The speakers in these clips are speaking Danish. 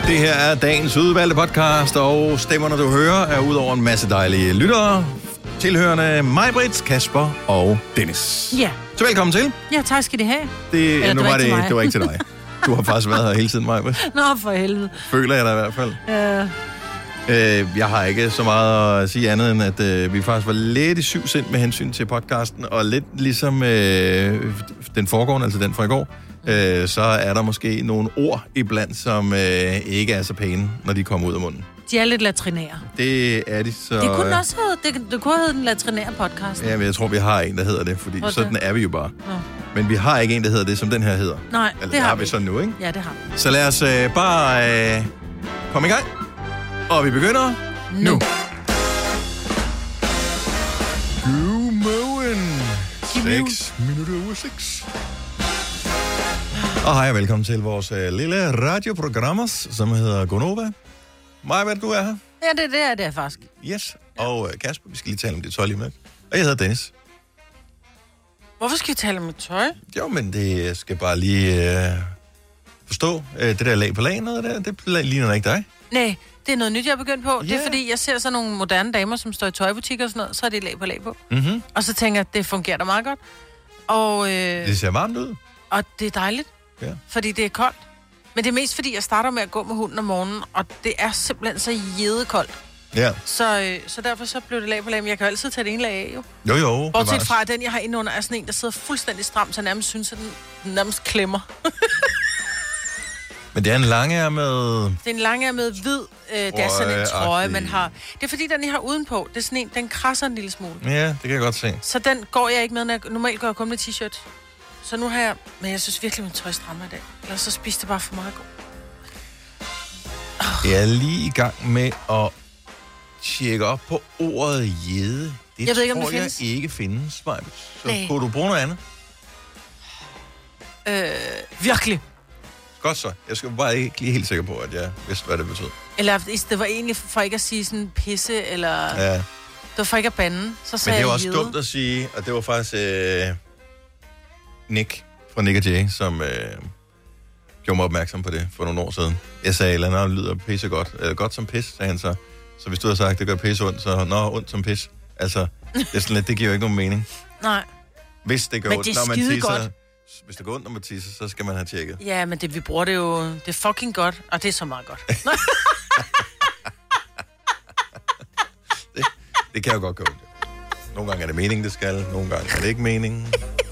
Det her er dagens udvalgte podcast, og stemmerne, du hører, er ud over en masse dejlige lyttere, tilhørende mig, Britt, Kasper og Dennis. Ja. Så velkommen til. Ja, tak skal I have. Det var ikke til dig. Du har faktisk været her hele tiden, mig, Britt. Nå, for helvede. Føler jeg da i hvert fald. Ja. Jeg har ikke så meget at sige andet, end at vi faktisk var lidt i syvsind med hensyn til podcasten, og lidt ligesom den foregående, altså den fra i går, så er der måske nogle ord iblandt, som ikke er så pæne, når de kommer ud af munden. De er lidt latrinære. Det er de så... Det kunne også hedde, det kunne hedde den latrinære podcast. Ja, men jeg tror, vi har en, der hedder det, fordi okay. Sådan er vi jo bare. Nå. Men vi har ikke en, der hedder det, som den her hedder. Nej, altså, det har vi så nu, ikke? Ja, det har vi. Så lad os bare komme i gang. Og vi begynder nu. Godmorgen. 6 minutter over 6. Og hej og velkommen til vores lille radioprogram, som hedder Gonova. Maja, hvad du er her? Ja, det er faktisk. Yes. Og Kasper, vi skal lige tale om det tøj lige med. Og jeg hedder Dennis. Hvorfor skal vi tale om et tøj? Jo, men det skal bare lige forstå. Det der lag på lagen, noget der, det ligner ikke dig. Nej, det er noget nyt, jeg er begyndt på. Yeah. Det er fordi, jeg ser sådan nogle moderne damer, som står i tøjbutikker og sådan noget, så er det lag på. Mm-hmm. Og så tænker jeg, at det fungerer da meget godt. Og, det ser varmt ud. Og det er dejligt, fordi det er koldt. Men det er mest fordi, jeg starter med at gå med hunden om morgenen, og det er simpelthen så jædekoldt. Ja. Så derfor så blev det lag på lag, men jeg kan jo altid tage det ene lag af, jo. Jo. Bortset fra, at den, jeg har indenunder, er sådan en, der sidder fuldstændig stramt, så jeg nærmest synes, at den nærmest klemmer. Men det er en langærmet... Det er en langærmet hvid, det er sådan en trøje, man har. Det er fordi, den jeg har udenpå, det er sådan en, den krasser en lille smule. Ja, det kan jeg godt se. Så den går jeg ikke med, når jeg normalt går jeg kun med t-shirt. Så nu har jeg... Men jeg synes virkelig, min tøj strammer i dag. Ellers så spiste det bare for meget i går. Jeg er lige i gang med at tjekke op på ordet jæde. Det jeg ved ikke, om tror det findes. jeg ikke findes, Maja. Så Nej. kunne du bruge noget andet? Virkelig. Godt så. Jeg skal bare ikke lige helt sikker på, at jeg vidste, hvad det betød. Eller det var egentlig for ikke at sige sådan pisse, eller... Ja. Det var for ikke at bande. Så Men sagde det var jeg også jæde. dumt at sige, og det var faktisk Nick fra Nick & Jay, som gjorde mig opmærksom på det for nogle år siden. Jeg sagde, at han lyder pisse godt. Godt som pis, sagde han så. Så hvis du havde sagt, det gør pisse ondt, så ondt som pis. Altså, det er sådan lidt, det giver jo ikke nogen mening. Nej. Hvis det gør men ondt, det er når man skide tisser, godt. hvis det går ondt, når man tisser, så skal man have tjekket. Ja, men vi bruger det jo... Det er fucking godt, og det er så meget godt. det kan jo godt gå ondt. Nogle gange er det meningen, det skal. Nogle gange er det ikke meningen.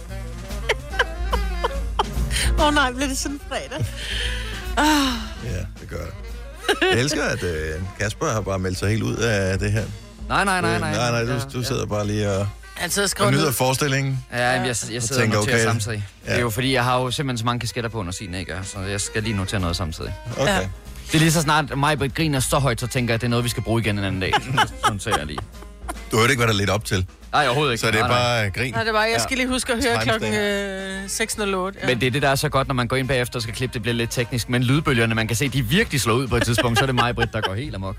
Nej, bliver det sådan fredag? Ja, det gør det. Jeg elsker, at Kasper har bare meldt sig helt ud af det her. Nej. Du sidder bare lige og nyder forestillingen. Ja, jeg sidder og noterer samtidig. Ja. Det er jo fordi, jeg har jo simpelthen så mange kasketter på under sin, ikke? Så jeg skal lige notere noget samtidig. Okay. Ja. Det er lige så snart mig griner så højt, så tænker jeg, at det er noget, vi skal bruge igen en anden dag. Sådan ser jeg lige. Du hørte ikke, hvad der er lidt op til. Nej, overhovedet ikke. Så det er bare grin. Nej, det var, jeg skal lige huske at høre klokken 6.08. Ja. Men det er det, der er så godt, når man går ind bagefter og skal klippe, det bliver lidt teknisk. Men lydbølgerne, man kan se, de virkelig slår ud på et tidspunkt. Så er det mig, Britt, der går helt amok.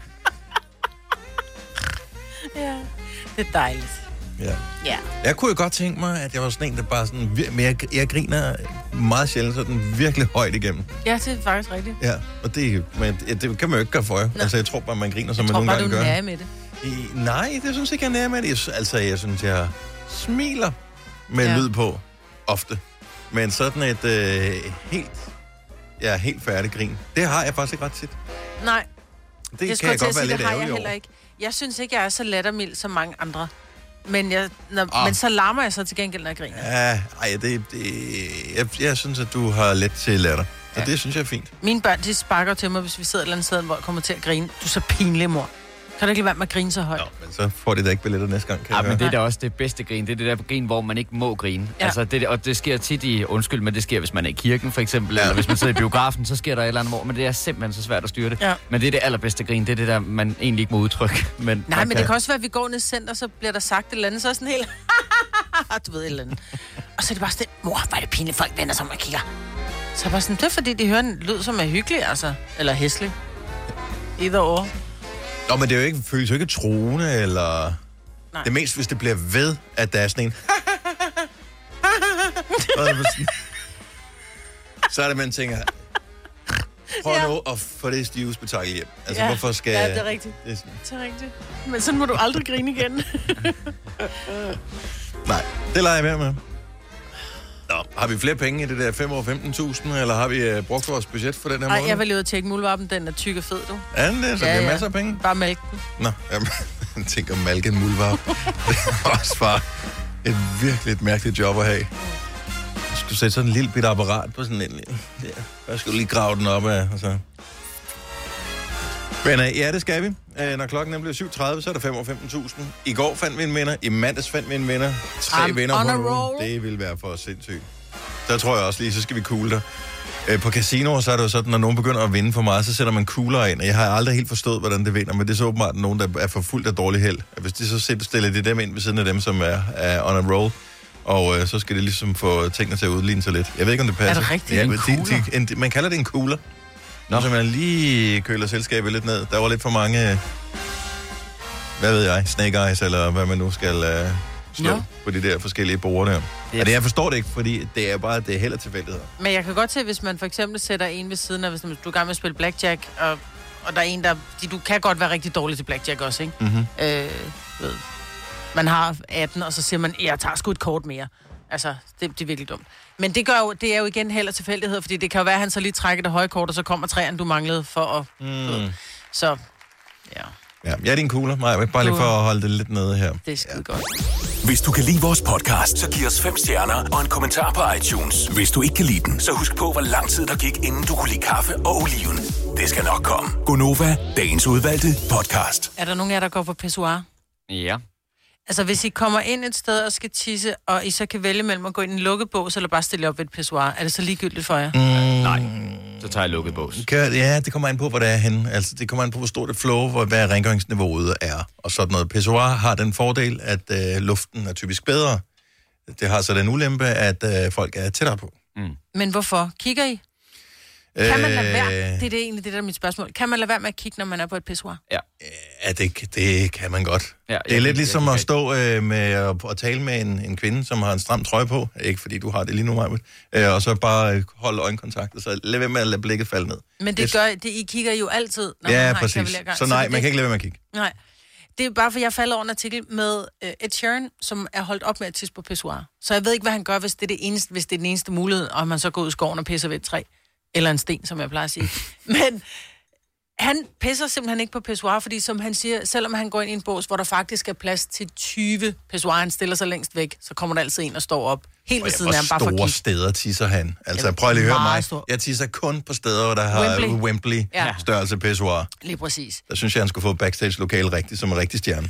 Ja, det er dejligt. Ja. Jeg kunne jo godt tænke mig, at jeg var sådan en, der bare sådan... Men jeg griner meget sjældent sådan virkelig højt igennem. Ja, det er faktisk rigtigt. Ja, og det kan man jo ikke gøre for jer. Altså, jeg tror bare, man griner, som man nogle gange gør. Jeg tror bare, du er nær med det. Nej, det synes jeg ikke, jeg er nær med det. Jeg synes, jeg smiler med lyd på ofte. Men sådan et helt færdigt grin, det har jeg faktisk ikke ret tit. Nej. Det kan jeg godt være lidt ærgerlig over. Ikke. Jeg synes ikke, jeg er så lattermild som mange andre. Men, men så larmer jeg så til gengæld, når jeg griner. Ja, jeg synes, at du har let til latter. Og det synes jeg er fint. Mine børn, de sparker til mig, hvis vi sidder et eller andet sted, hvor jeg kommer til at grine. Du er så pinlig, mor. Kan du ikke lade være med at grine så højt? Nå, men så får de da ikke billetter næste gang, kan jeg høre. Men det er da også det bedste grin. Det er det der grin, hvor man ikke må grine. Ja. Altså, og det sker tit men det sker, hvis man er i kirken, for eksempel. Eller hvis man sidder i biografen, så sker der et eller andet, men det er simpelthen så svært at styre det. Ja. Men det er det allerbedste grin. Det er det der, man egentlig ikke må udtrykke. Men det kan også være, at vi går ned i center, så bliver der sagt et eller andet, så er sådan helt... du ved et eller andet. Og så er det bare sådan, mor, hvor er det pinligt, folk vender sig om og kigger. Så er bare sådan, det er fordi, de hører en lyd, som er hyggelig, altså. Eller hæslig. Either or. Nå, men det er jo ikke, føles jo ikke truende, eller... Nej. Det er mest, hvis det bliver ved, at der er sådan en... så er det, man tænker... prøv nu at få det stive spektakel hjem. Altså, Ja. hvorfor skal... Ja, det er rigtigt. Det er rigtigt. Men sådan må du aldrig grine igen. Nej, det lader jeg være med. Nå, har vi flere penge i det der 5 år 15.000, eller har vi brugt vores budget for den her Nej, måned? jeg vil lige ud og tjekke muldvarpen. Den er tyk og fed, du. Er den det? Så det er masser af penge? Bare mælk den. Nå, jeg tænker malke en muldvarp. Det er også bare et virkelig et mærkeligt job at have. Jeg skulle sætte sådan en lille bitte apparat på sådan en... Ja, jeg skulle lige grave den op af, og så... Men ja, det skal vi. Når klokken bliver 7.30, så er der 5 år 15.000. I går fandt vi en vinder. I mandags fandt vi en vinder. 3 vinder på roll. Det vil være for sindssygt. Der tror jeg også lige, så skal vi cool der. På casinoer, så er det jo sådan, når nogen begynder at vinde for meget, så sætter man kugler ind. Og jeg har aldrig helt forstået, hvordan det vinder, men det er så åbenbart nogen, der er for fuldt af dårlig held. Hvis de så stiller de dem ind ved siden af dem, som er on a roll, og så skal det ligesom få tingene til at udligne sig lidt. Jeg ved ikke, om det passer. Er det rigtigt? Ja, En kugler? man kalder det en kugler. Nå, så man lige køler selskabet lidt ned. Der var lidt for mange, hvad ved jeg, snake eyes, eller hvad man nu skal slå på de der forskellige borde der. Og det, jeg forstår det ikke, fordi det er bare, det er heller tilfældigheder. Men jeg kan godt se, hvis man for eksempel sætter en ved siden af, hvis du er i gang med at spille blackjack, og der er en, der... Du kan godt være rigtig dårlig til blackjack også, ikke? Mm-hmm. Man har 18, og så siger man, jeg tager sgu et kort mere. Altså, det er virkelig dumt. Men det er jo igen heller tilfældighed, fordi det kan jo være, at han så lige trækker det høje kort, og så kommer træerne, du manglede for at... Så, ja. Ja, jeg er din kugler, Maja. Bare lige for at holde det lidt nede her. Det er skide godt. Hvis du kan lide vores podcast, så giv os 5 stjerner og en kommentar på iTunes. Hvis du ikke kan lide den, så husk på, hvor lang tid der gik, inden du kunne lide kaffe og oliven. Det skal nok komme. Gonova, dagens udvalgte podcast. Er der nogen af jer, der går på pissoir? Ja. Altså, hvis I kommer ind et sted og skal tisse, og I så kan vælge mellem at gå ind i en lukket bås, eller bare stille op ved et pissoir, er det så ligegyldigt for jer? Nej, så tager jeg lukket bås. Ja, det kommer an på, hvor det er henne. Altså, det kommer an på, hvor stort et flow, hvad rengøringsniveauet er. Og sådan noget. Pissoir har den fordel, at luften er typisk bedre. Det har så den ulempe, at folk er tættere på. Men hvorfor? Kigger I? Kan man lade være? Det er egentlig det, der er mit spørgsmål. Kan man lade være med at kigge, når man er på et pissoir? Ja. Ja, det kan man godt. Ja, det er lidt ligesom at stå med at tale med en kvinde, som har en stram trøje på. Ikke fordi du har det lige nu, Maja. Og så bare holde øjenkontakt, og så lad være med at lade blikket falde ned. Men det gør, I kigger jo altid, når man har præcis. en kavalergang. Så nej, man kan ikke lade være med at kigge. Nej. Det er bare, for jeg falder over en artikel med Ed Sheeran, som er holdt op med at tisse på pissoir. Så jeg ved ikke, hvad han gør, hvis det er den eneste mulighed, og man så går ud i skoven og pisser ved et træ. Eller en sten, som jeg plejer at sige. Men han pisser simpelthen ikke på pissoir, fordi som han siger, selvom han går ind i en bås, hvor der faktisk er plads til 20 pissoir, han stiller sig længst væk, så kommer der altid en og står op helt ved siden af ham, bare for at hvor kigge. store steder tisser han? Altså, prøv lige at høre mig. Jeg tisser kun på steder, hvor der har Wembley størrelse pissoir. Lige præcis. Der synes jeg, han skulle få backstage-lokale rigtigt, som en rigtig stjerne.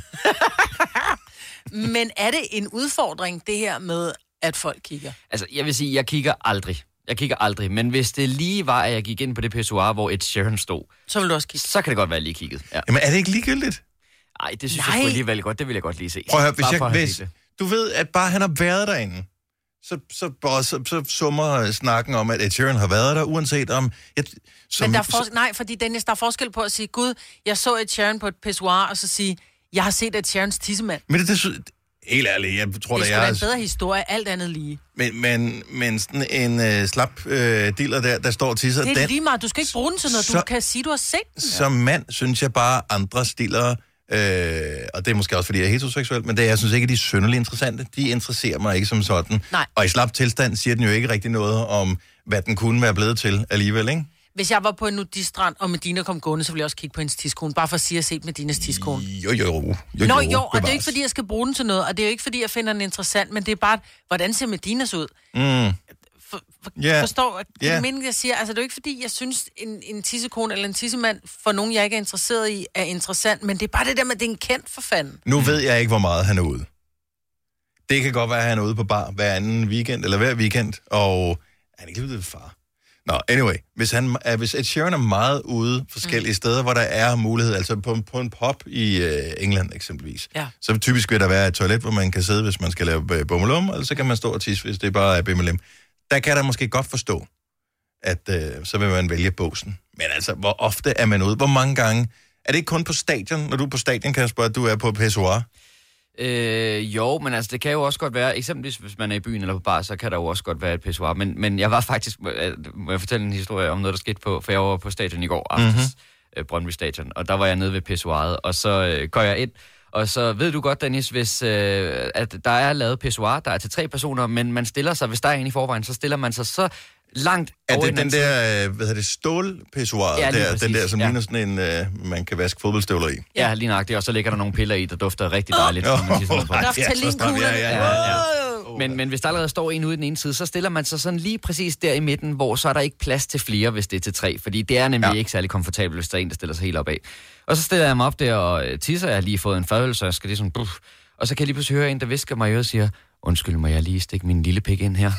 Men er det en udfordring, det her med, at folk kigger? Altså, jeg vil sige, jeg kigger aldrig. Men hvis det lige var, at jeg gik ind på det pissoir, hvor Ed Sheeran stod, så vil du også kigge. Så kan det godt være, lige kigget. Ja. Jamen, er det ikke ligegyldigt? Nej, det synes jeg sgu alligevel godt. Det vil jeg godt lige se. Prøv at høre, hvis du ved, at bare han har været derinde, så summer snakken om, at Ed Sheeran har været der, uanset om... Men der er nej, fordi Dennis, der er forskel på at sige, Gud, jeg så Ed Sheeran på et pissoir, og så sige, jeg har set Ed Sheerans tissemand. Men helt ærligt, jeg tror, det er en bedre historie, alt andet lige. Men sådan en slap dealer der står og tisser... Det er lige meget, du skal ikke bruge den til noget, du kan sige, du har set den. Som mand, synes jeg bare, andre stillere, og det er måske også, fordi jeg er heteroseksuel, men jeg synes ikke, at de er synderligt interessante. De interesserer mig ikke som sådan. Nej. Og i slap tilstand siger den jo ikke rigtig noget om, hvad den kunne være blevet til alligevel, ikke? Hvis jeg var på en nudistrand, og Medina kom gående, så ville jeg også kigge på hendes tidskone, bare for at sige, at jeg har set Medinas tidskone. Jo, og det er ikke, fordi jeg skal bruge den til noget, og det er jo ikke, fordi jeg finder den interessant, men det er bare, hvordan ser Medinas ud? Forstår det mening, jeg siger? Altså, det er jo ikke, fordi jeg synes, en tissekone eller en tissemand, for nogen, jeg ikke er interesseret i, er interessant, men det er bare det der med, at det er en kendt for fanden. Nu ved jeg ikke, hvor meget han er ude. Det kan godt være, at han er ude på bar hver anden weekend, eller hver weekend, og han er ikke blevet far. Nå, anyway, hvis Ed Sheeran er meget ude forskellige steder, hvor der er mulighed, altså på en pub i England eksempelvis, så typisk vil der være et toilet, hvor man kan sidde, hvis man skal lave bummelum, eller så kan man stå og tisse, hvis det bare er bimmelum. Der kan der måske godt forstå, at så vil man vælge båsen. Men altså, hvor ofte er man ude? Hvor mange gange? Er det ikke kun på stadion? Når du er på stadion, kan jeg spørge, at du er på pissoir? Jo, men altså, det kan jo også godt være, eksempelvis hvis man er i byen eller på bar, så kan der jo også godt være et pissoir. Men jeg var faktisk, må jeg fortælle en historie om noget, der skete på, for jeg var på stadion i går aftes, Brøndby Stadion, og der var jeg nede ved pissoiret, og så går jeg ind, og så ved du godt, Dennis, hvis at der er lavet pissoir, der er til 3 personer, men man stiller sig, hvis der er en i forvejen, så stiller man sig så langt over det den der, hvad hedder det, stålpissoir, ja, den der, som ligner sådan en, man kan vaske fodboldstøvler i. Ja, lige nøjagtigt, og så ligger der nogle piller i, der dufter rigtig dejligt. Men hvis der allerede står en ude i den ene side, så stiller man sig sådan lige præcis der i midten, hvor så er der ikke plads til flere, hvis det er til 3, fordi det er nemlig ikke særlig komfortabelt, hvis der er en, der stiller sig helt op af. Og så stiller jeg mig op der og tisser, jeg har lige fået en fadøl, så jeg skal lige sådan, og så kan jeg lige pludselig høre en, der visker mig i øret og siger, undskyld, må jeg lige stikke min lille pik ind her?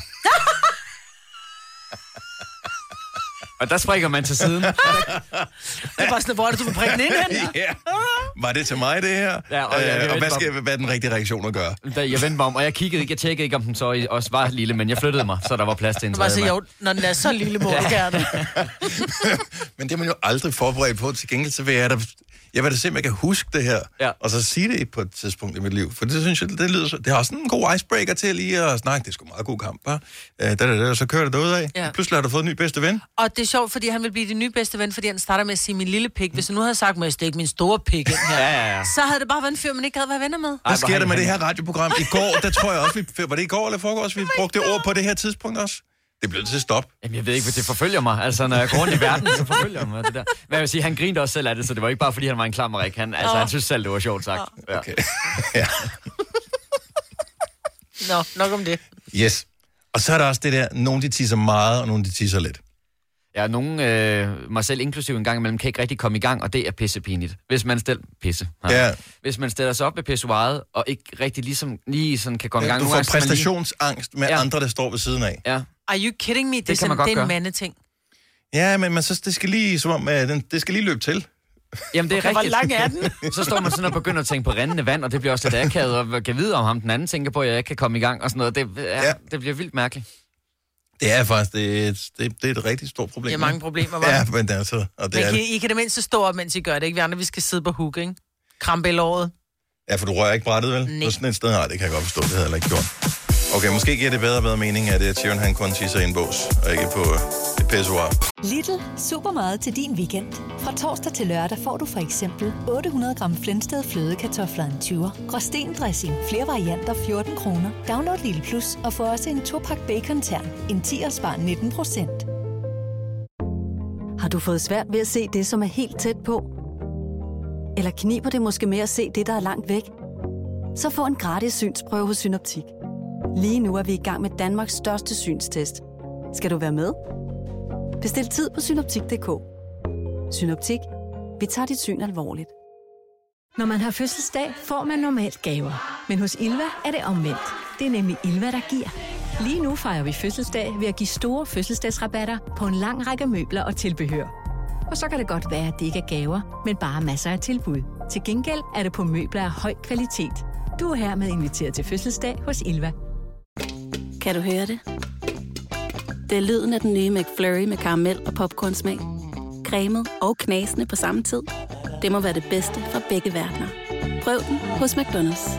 Og der springer man til siden. Det er bare sådan, hvor er det, du vil prikke den ind hen? Ja. Var det til mig, det her? Ja, og hvad er den rigtige reaktion at gøre? Jeg vendte mig om, og jeg kiggede ikke, jeg tjekkede ikke, om den så også var lille, men jeg flyttede mig, så der var plads til en tredje mand. Jo, når den er så lille, må du gerne. Men det er man jo aldrig forberedt på. Til gengæld så vil jeg vil da se, om jeg kan huske det her, og så sige det på et tidspunkt i mit liv. For det synes jeg, det lyder så... Det har også en god icebreaker til lige at snakke. Det er sgu meget god kamp, bare. Så kører det derudad. Ja. Pludselig har du fået en ny bedste ven. Og det er sjovt, fordi han vil blive din nye bedste ven, fordi han starter med at sige min lille pik. Hvis jeg nu havde sagt, må jeg stikke min store pik ind her, så havde det bare været en fyr, man ikke havde været venner med. Hvad sker der med det her radioprogram? I går, der tror jeg også, var det i går eller forgårs, vi brugte det ord på det her tidspunkt også? Det blev til at stoppe. Jamen, jeg ved ikke, hvad det forfølger mig. Altså, når jeg går rundt i verden, så forfølger mig det der. Men jeg vil sige, han grinte også selv af det, så det var ikke bare, fordi han var en klammerik. Han synes selv, det var sjovt sagt. Ja. Okay. Ja. Nå, nok om det. Yes. Og så er der også det der, nogle de tisser meget, og nogle de tisser lidt. Ja, nogen, mig selv inklusiv en gang imellem, kan ikke rigtig komme i gang, og det er pissepinligt. Hvis man Hvis man stiller sig op ved pissoiret, og ikke rigtig lige sådan kan komme i gang. Du får præstationsangst med andre, der står ved siden af. Ja. Are you kidding me? Det er en mandeting. Ja, men så det skal lige, som om, det skal lige løbe til. Jamen, det er rigtigt. Hvor lang er den? Så står man sådan og begynder at tænke på rindende vand, og det bliver også lidt akavet, og kan vide om ham den anden tænker på, at jeg ikke kan komme i gang og sådan noget. Det bliver vildt mærkeligt. Det er faktisk, det er et rigtig stort problem. Det er mange problemer, var. Ja, men det er så. Og det men I kan det mindste stå op, mens I gør det, ikke? Vi andre, vi skal sidde på hook, ikke? Krampe i låret. Ja, for du rører ikke brættet, vel? Nej. På sådan et sted, det kan jeg godt forstå, det havde jeg ikke gjort. Okay, måske giver det bedre mening, at Sharon han kun tisser i en bås, og ikke på et pissoir. Lidl. Super meget til din weekend. Fra torsdag til lørdag får du for eksempel 800 gram Flensted flødekartofler en 20'er, Gråsten dressing, flere varianter 14 kroner. Download Lidl Plus og få også en 2-pakke bacon-tern, en 10'er spar 19%. Har du fået svært ved at se det, som er helt tæt på? Eller kniber det måske med at se det, der er langt væk? Så få en gratis synsprøve hos Synoptik. Lige nu er vi i gang med Danmarks største synstest. Skal du være med? Bestil tid på synoptik.dk. Synoptik. Vi tager dit syn alvorligt. Når man har fødselsdag, får man normalt gaver. Men hos Ilva er det omvendt. Det er nemlig Ilva, der giver. Lige nu fejrer vi fødselsdag ved at give store fødselsdagsrabatter på en lang række møbler og tilbehør. Og så kan det godt være, at det ikke er gaver, men bare masser af tilbud. Til gengæld er det på møbler af høj kvalitet. Du er hermed inviteret til fødselsdag hos Ilva. Kan du høre det? Det er lyden af den nye McFlurry med karamel og popcornsmag. Cremet og knasende på samme tid. Det må være det bedste fra begge verdener. Prøv den hos McDonald's.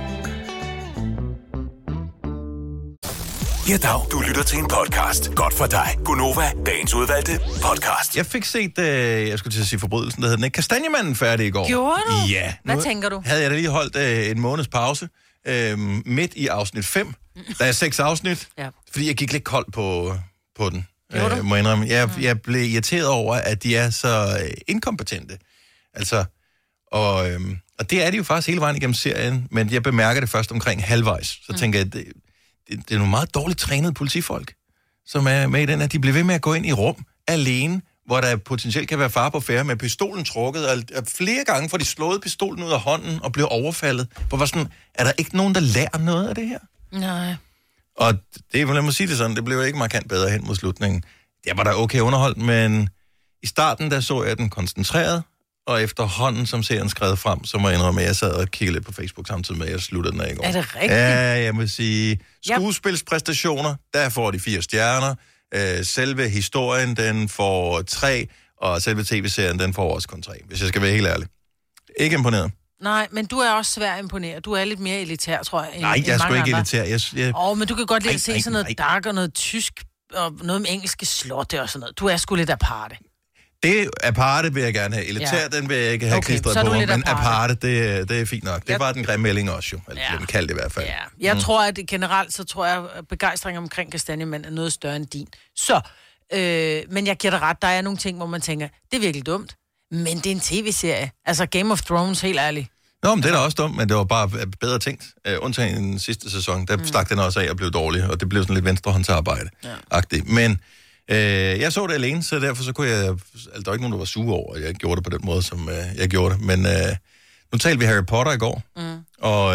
Ja, dag. Du lytter til en podcast. Godt for dig. Gunova, dagens udvalgte podcast. Jeg fik set, jeg skulle til at sige forbrydelsen, der hedder den ikke, Kastanjemanden færdig i går. Gjorde du? Ja. Hvad tænker du? Havde jeg da lige holdt en måneds pause midt i afsnit 5. Der er 6 afsnit, fordi jeg gik lidt kold på den. Må jeg indrømme. Jeg blev irriteret over, at de er så inkompetente. Altså, og det er de jo faktisk hele vejen igennem serien, men jeg bemærker det først omkring halvvejs. Så tænker jeg, det er nogle meget dårligt trænede politifolk, som er med i den, at de bliver ved med at gå ind i rum alene, hvor der potentielt kan være fare på færde med pistolen trukket, og flere gange får de slået pistolen ud af hånden og bliver overfaldet. Hvor var sådan, er der ikke nogen, der lærer noget af det her? Nej. Og det, lad mig sige det sådan, det blev ikke markant bedre hen mod slutningen. Jeg var da okay underholdt, men i starten, der så jeg den koncentreret, og efterhånden, som serien skred frem, så må jeg indrømme, at jeg sad og kiggede lidt på Facebook samtidig med, at jeg sluttede den af i går. Er det rigtigt? Ja, jeg må sige, skuespilspræstationer, der får de 4 stjerner. Selve historien, den får 3, og selve tv-serien, den får også kun 3, hvis jeg skal være helt ærlig. Ikke imponeret. Nej, men du er også svær at imponere. Du er lidt mere elitær, tror jeg. Nej, jeg er sgu ikke elitær. Men du kan godt lide at se sådan noget dark og noget tysk og noget med engelske slotte og sådan noget. Du er sgu lidt aparte. Det aparte vil jeg gerne have. Elitær, den vil jeg ikke have klistret på. Men aparte, det er fint nok. Det var den grimme melding også jo. Eller den kaldte i hvert fald. Ja. Jeg tror, at generelt, så tror jeg, at begejstring omkring kastanjemænd er noget større end din. Så, men jeg giver dig ret. Der er nogle ting, hvor man tænker, det er virkelig dumt. Men det er en tv-serie. Altså Game of Thrones, helt ærligt. Nå, men det er da også dumt, men det var bare bedre tænkt. Undtagen den sidste sæson, der stak den også af og blev dårlig, og det blev sådan lidt venstrehåndsarbejde-agtigt. Men jeg så det alene, så derfor så kunne jeg... Altså, der var ikke nogen, der var sure over, at jeg gjorde det på den måde, som jeg gjorde det. Men nu talte vi Harry Potter i går, og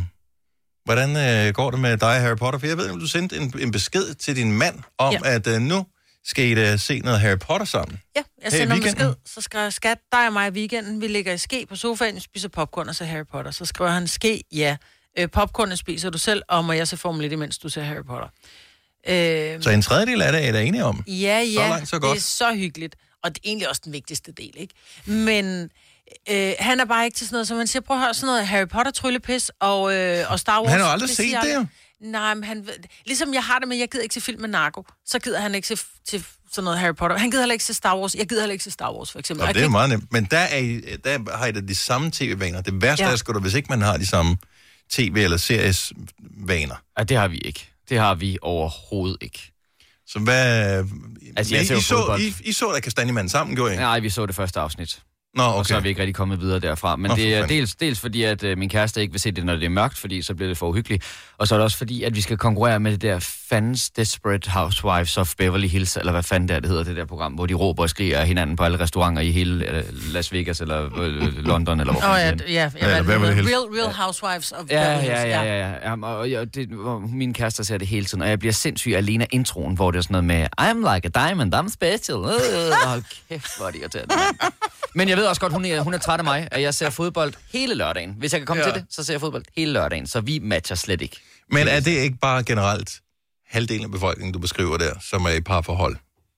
hvordan går det med dig, Harry Potter? For jeg ved, at du sendte en besked til din mand om, at nu skal I se noget Harry Potter sammen. Ja, jeg sender en besked, så skriver jeg, skat, dig og mig i weekenden, vi ligger i ske på sofaen, spiser popcorn og ser Harry Potter. Så skriver han, ske, ja. Popcornet spiser du selv, og må jeg se Formel 1, imens du ser Harry Potter. Så en tredjedel af det er der enige om? Ja, så langt, så godt. Det er så hyggeligt. Og det er egentlig også den vigtigste del, ikke? Men han er bare ikke til sådan noget, så man siger, prøv at høre sådan noget Harry Potter-tryllepis og Star Wars. Men han har aldrig set det jo. Nej, men han... Ligesom jeg har det med, jeg gider ikke se film med narko, så gider han ikke se til sådan noget Harry Potter. Han gider heller ikke se Star Wars. Jeg gider heller ikke se Star Wars, for eksempel. Og det er meget nemt. Men der har I da de samme tv-vaner. Det værste er sgu da, hvis ikke man har de samme tv- eller series-vaner. Ja, det har vi ikke. Det har vi overhovedet ikke. Så hvad... Altså, I så da Kastanjemanden sammen, gjorde I? Nej, vi så det første afsnit. Nå, okay. Og så er vi ikke rigtig kommet videre derfra. Men det er dels fordi, at min kæreste ikke vil se det, når det er mørkt, fordi så bliver det for uhyggeligt. Og så er det også fordi, at vi skal konkurrere med det der fans Desperate Housewives of Beverly Hills, eller hvad fanden det hedder, det der program, hvor de råber og skriger hinanden på alle restauranter i hele Las Vegas, eller London, eller hvor Real Housewives of Beverly Hills. Og min kæreste ser det hele tiden, og jeg bliver sindssyg alene af introen, hvor det er sådan noget med, I'm like a diamond, I'm special. Hold kæft, hvor er det irriterende. Men jeg ved også godt, hun er træt af mig, at jeg ser fodbold hele lørdagen. Hvis jeg kan komme til det, så ser jeg fodbold hele lørdagen, så vi matcher slet ikke. Men er det ikke bare generelt halvdelen af befolkningen, du beskriver der, som er i parforhold?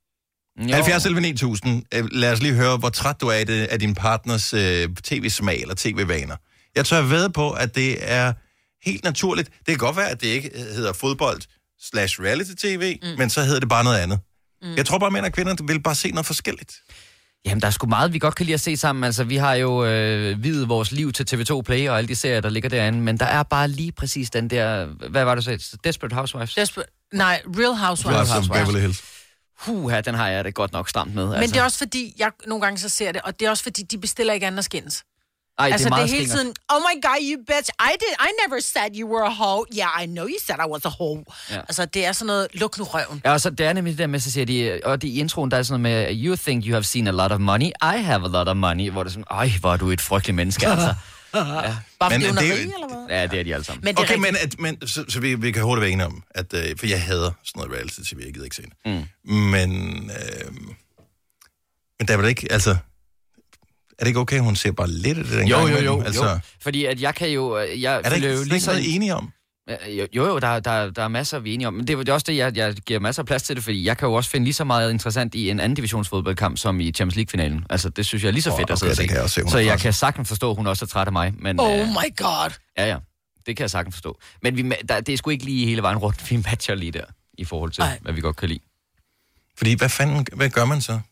70-9000. Lad os lige høre, hvor træt du er af din partners tv-smag eller tv-vaner. Jeg tør ved på, at det er helt naturligt. Det kan godt være, at det ikke hedder fodbold/reality-tv, men så hedder det bare noget andet. Jeg tror bare, mænd og kvinder vil bare se noget forskelligt. Jamen, der er sgu meget, vi godt kan lide at se sammen. Altså, vi har jo videt vores liv til TV2 Play og alle de serier, der ligger derinde. Men der er bare lige præcis den der... Hvad var det så? Desperate Housewives? Real Housewives. Beverly Hills. Den har jeg det godt nok stramt med. Men det er også fordi, jeg nogle gange så ser det, og det er også fordi, de bestiller ikke andre skins. Ej, altså, det er hele tiden, oh my god, you bitch, I never said you were a hoe. Yeah, I know you said I was a hoe. Ja. Altså, det er sådan noget, luk nu røven. Ja, og så det er nemlig det der med, så siger de, og i introen, der er sådan noget med, you think you have seen a lot of money, I have a lot of money, hvor det er sådan, hvor er du et frygteligt menneske, altså. Ja. Bare fordi hun er rig, eller hvad? Ja, det er de alle sammen. Men okay, men så vi kan hurtigt være enige om, at, for jeg hader sådan noget reality-tv, jeg gider ikke se det. Men der er vel ikke, altså... Er det ikke okay, hun ser bare lidt af det den gang? Jo. Fordi at jeg kan jo... er der ikke noget enige om? Jo, der er masser, vi er enige om. Men det er også det, jeg giver masser af plads til det, fordi jeg kan jo også finde lige så meget interessant i en anden divisionsfodboldkamp, som i Champions League-finalen. Altså, det synes jeg er lige så fedt at sidde og se. Så jeg kan sagtens forstå, at hun også er træt af mig. Men, oh my god! Ja, det kan jeg sagtens forstå. Men det er sgu ikke lige hele vejen rundt, vi matcher lige der, i forhold til, hvad vi godt kan lide. Fordi, hvad gør man så?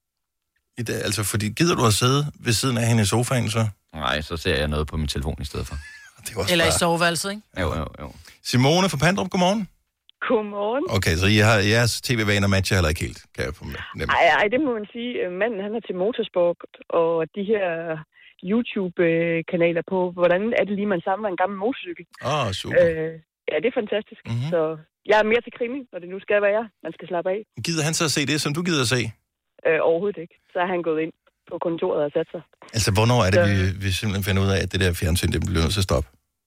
Altså, fordi gider du at sidde ved siden af hende i sofaen, så? Nej, så ser jeg noget på min telefon i stedet for. Eller i soveværelset, ikke? Jo. Simone fra Pandrup, godmorgen. Godmorgen. Okay, så jeres tv-vaner matcher heller ikke helt, kan jeg fornemme. Nej, det må man sige. Manden, han er til motorsport, og de her YouTube-kanaler på, hvordan er det lige, man samler en gammel motorcykel. Super. Ja, det er fantastisk. Så jeg er mere til krimi, når det nu skal være. Man skal slappe af. Gider han så at se det, som du gider at se? Overhovedet ikke. Så er han gået ind på kontoret og sat sig. Altså, hvornår er det, vi simpelthen finder ud af, at det der fjernsyn, det bliver nødt til at stoppe?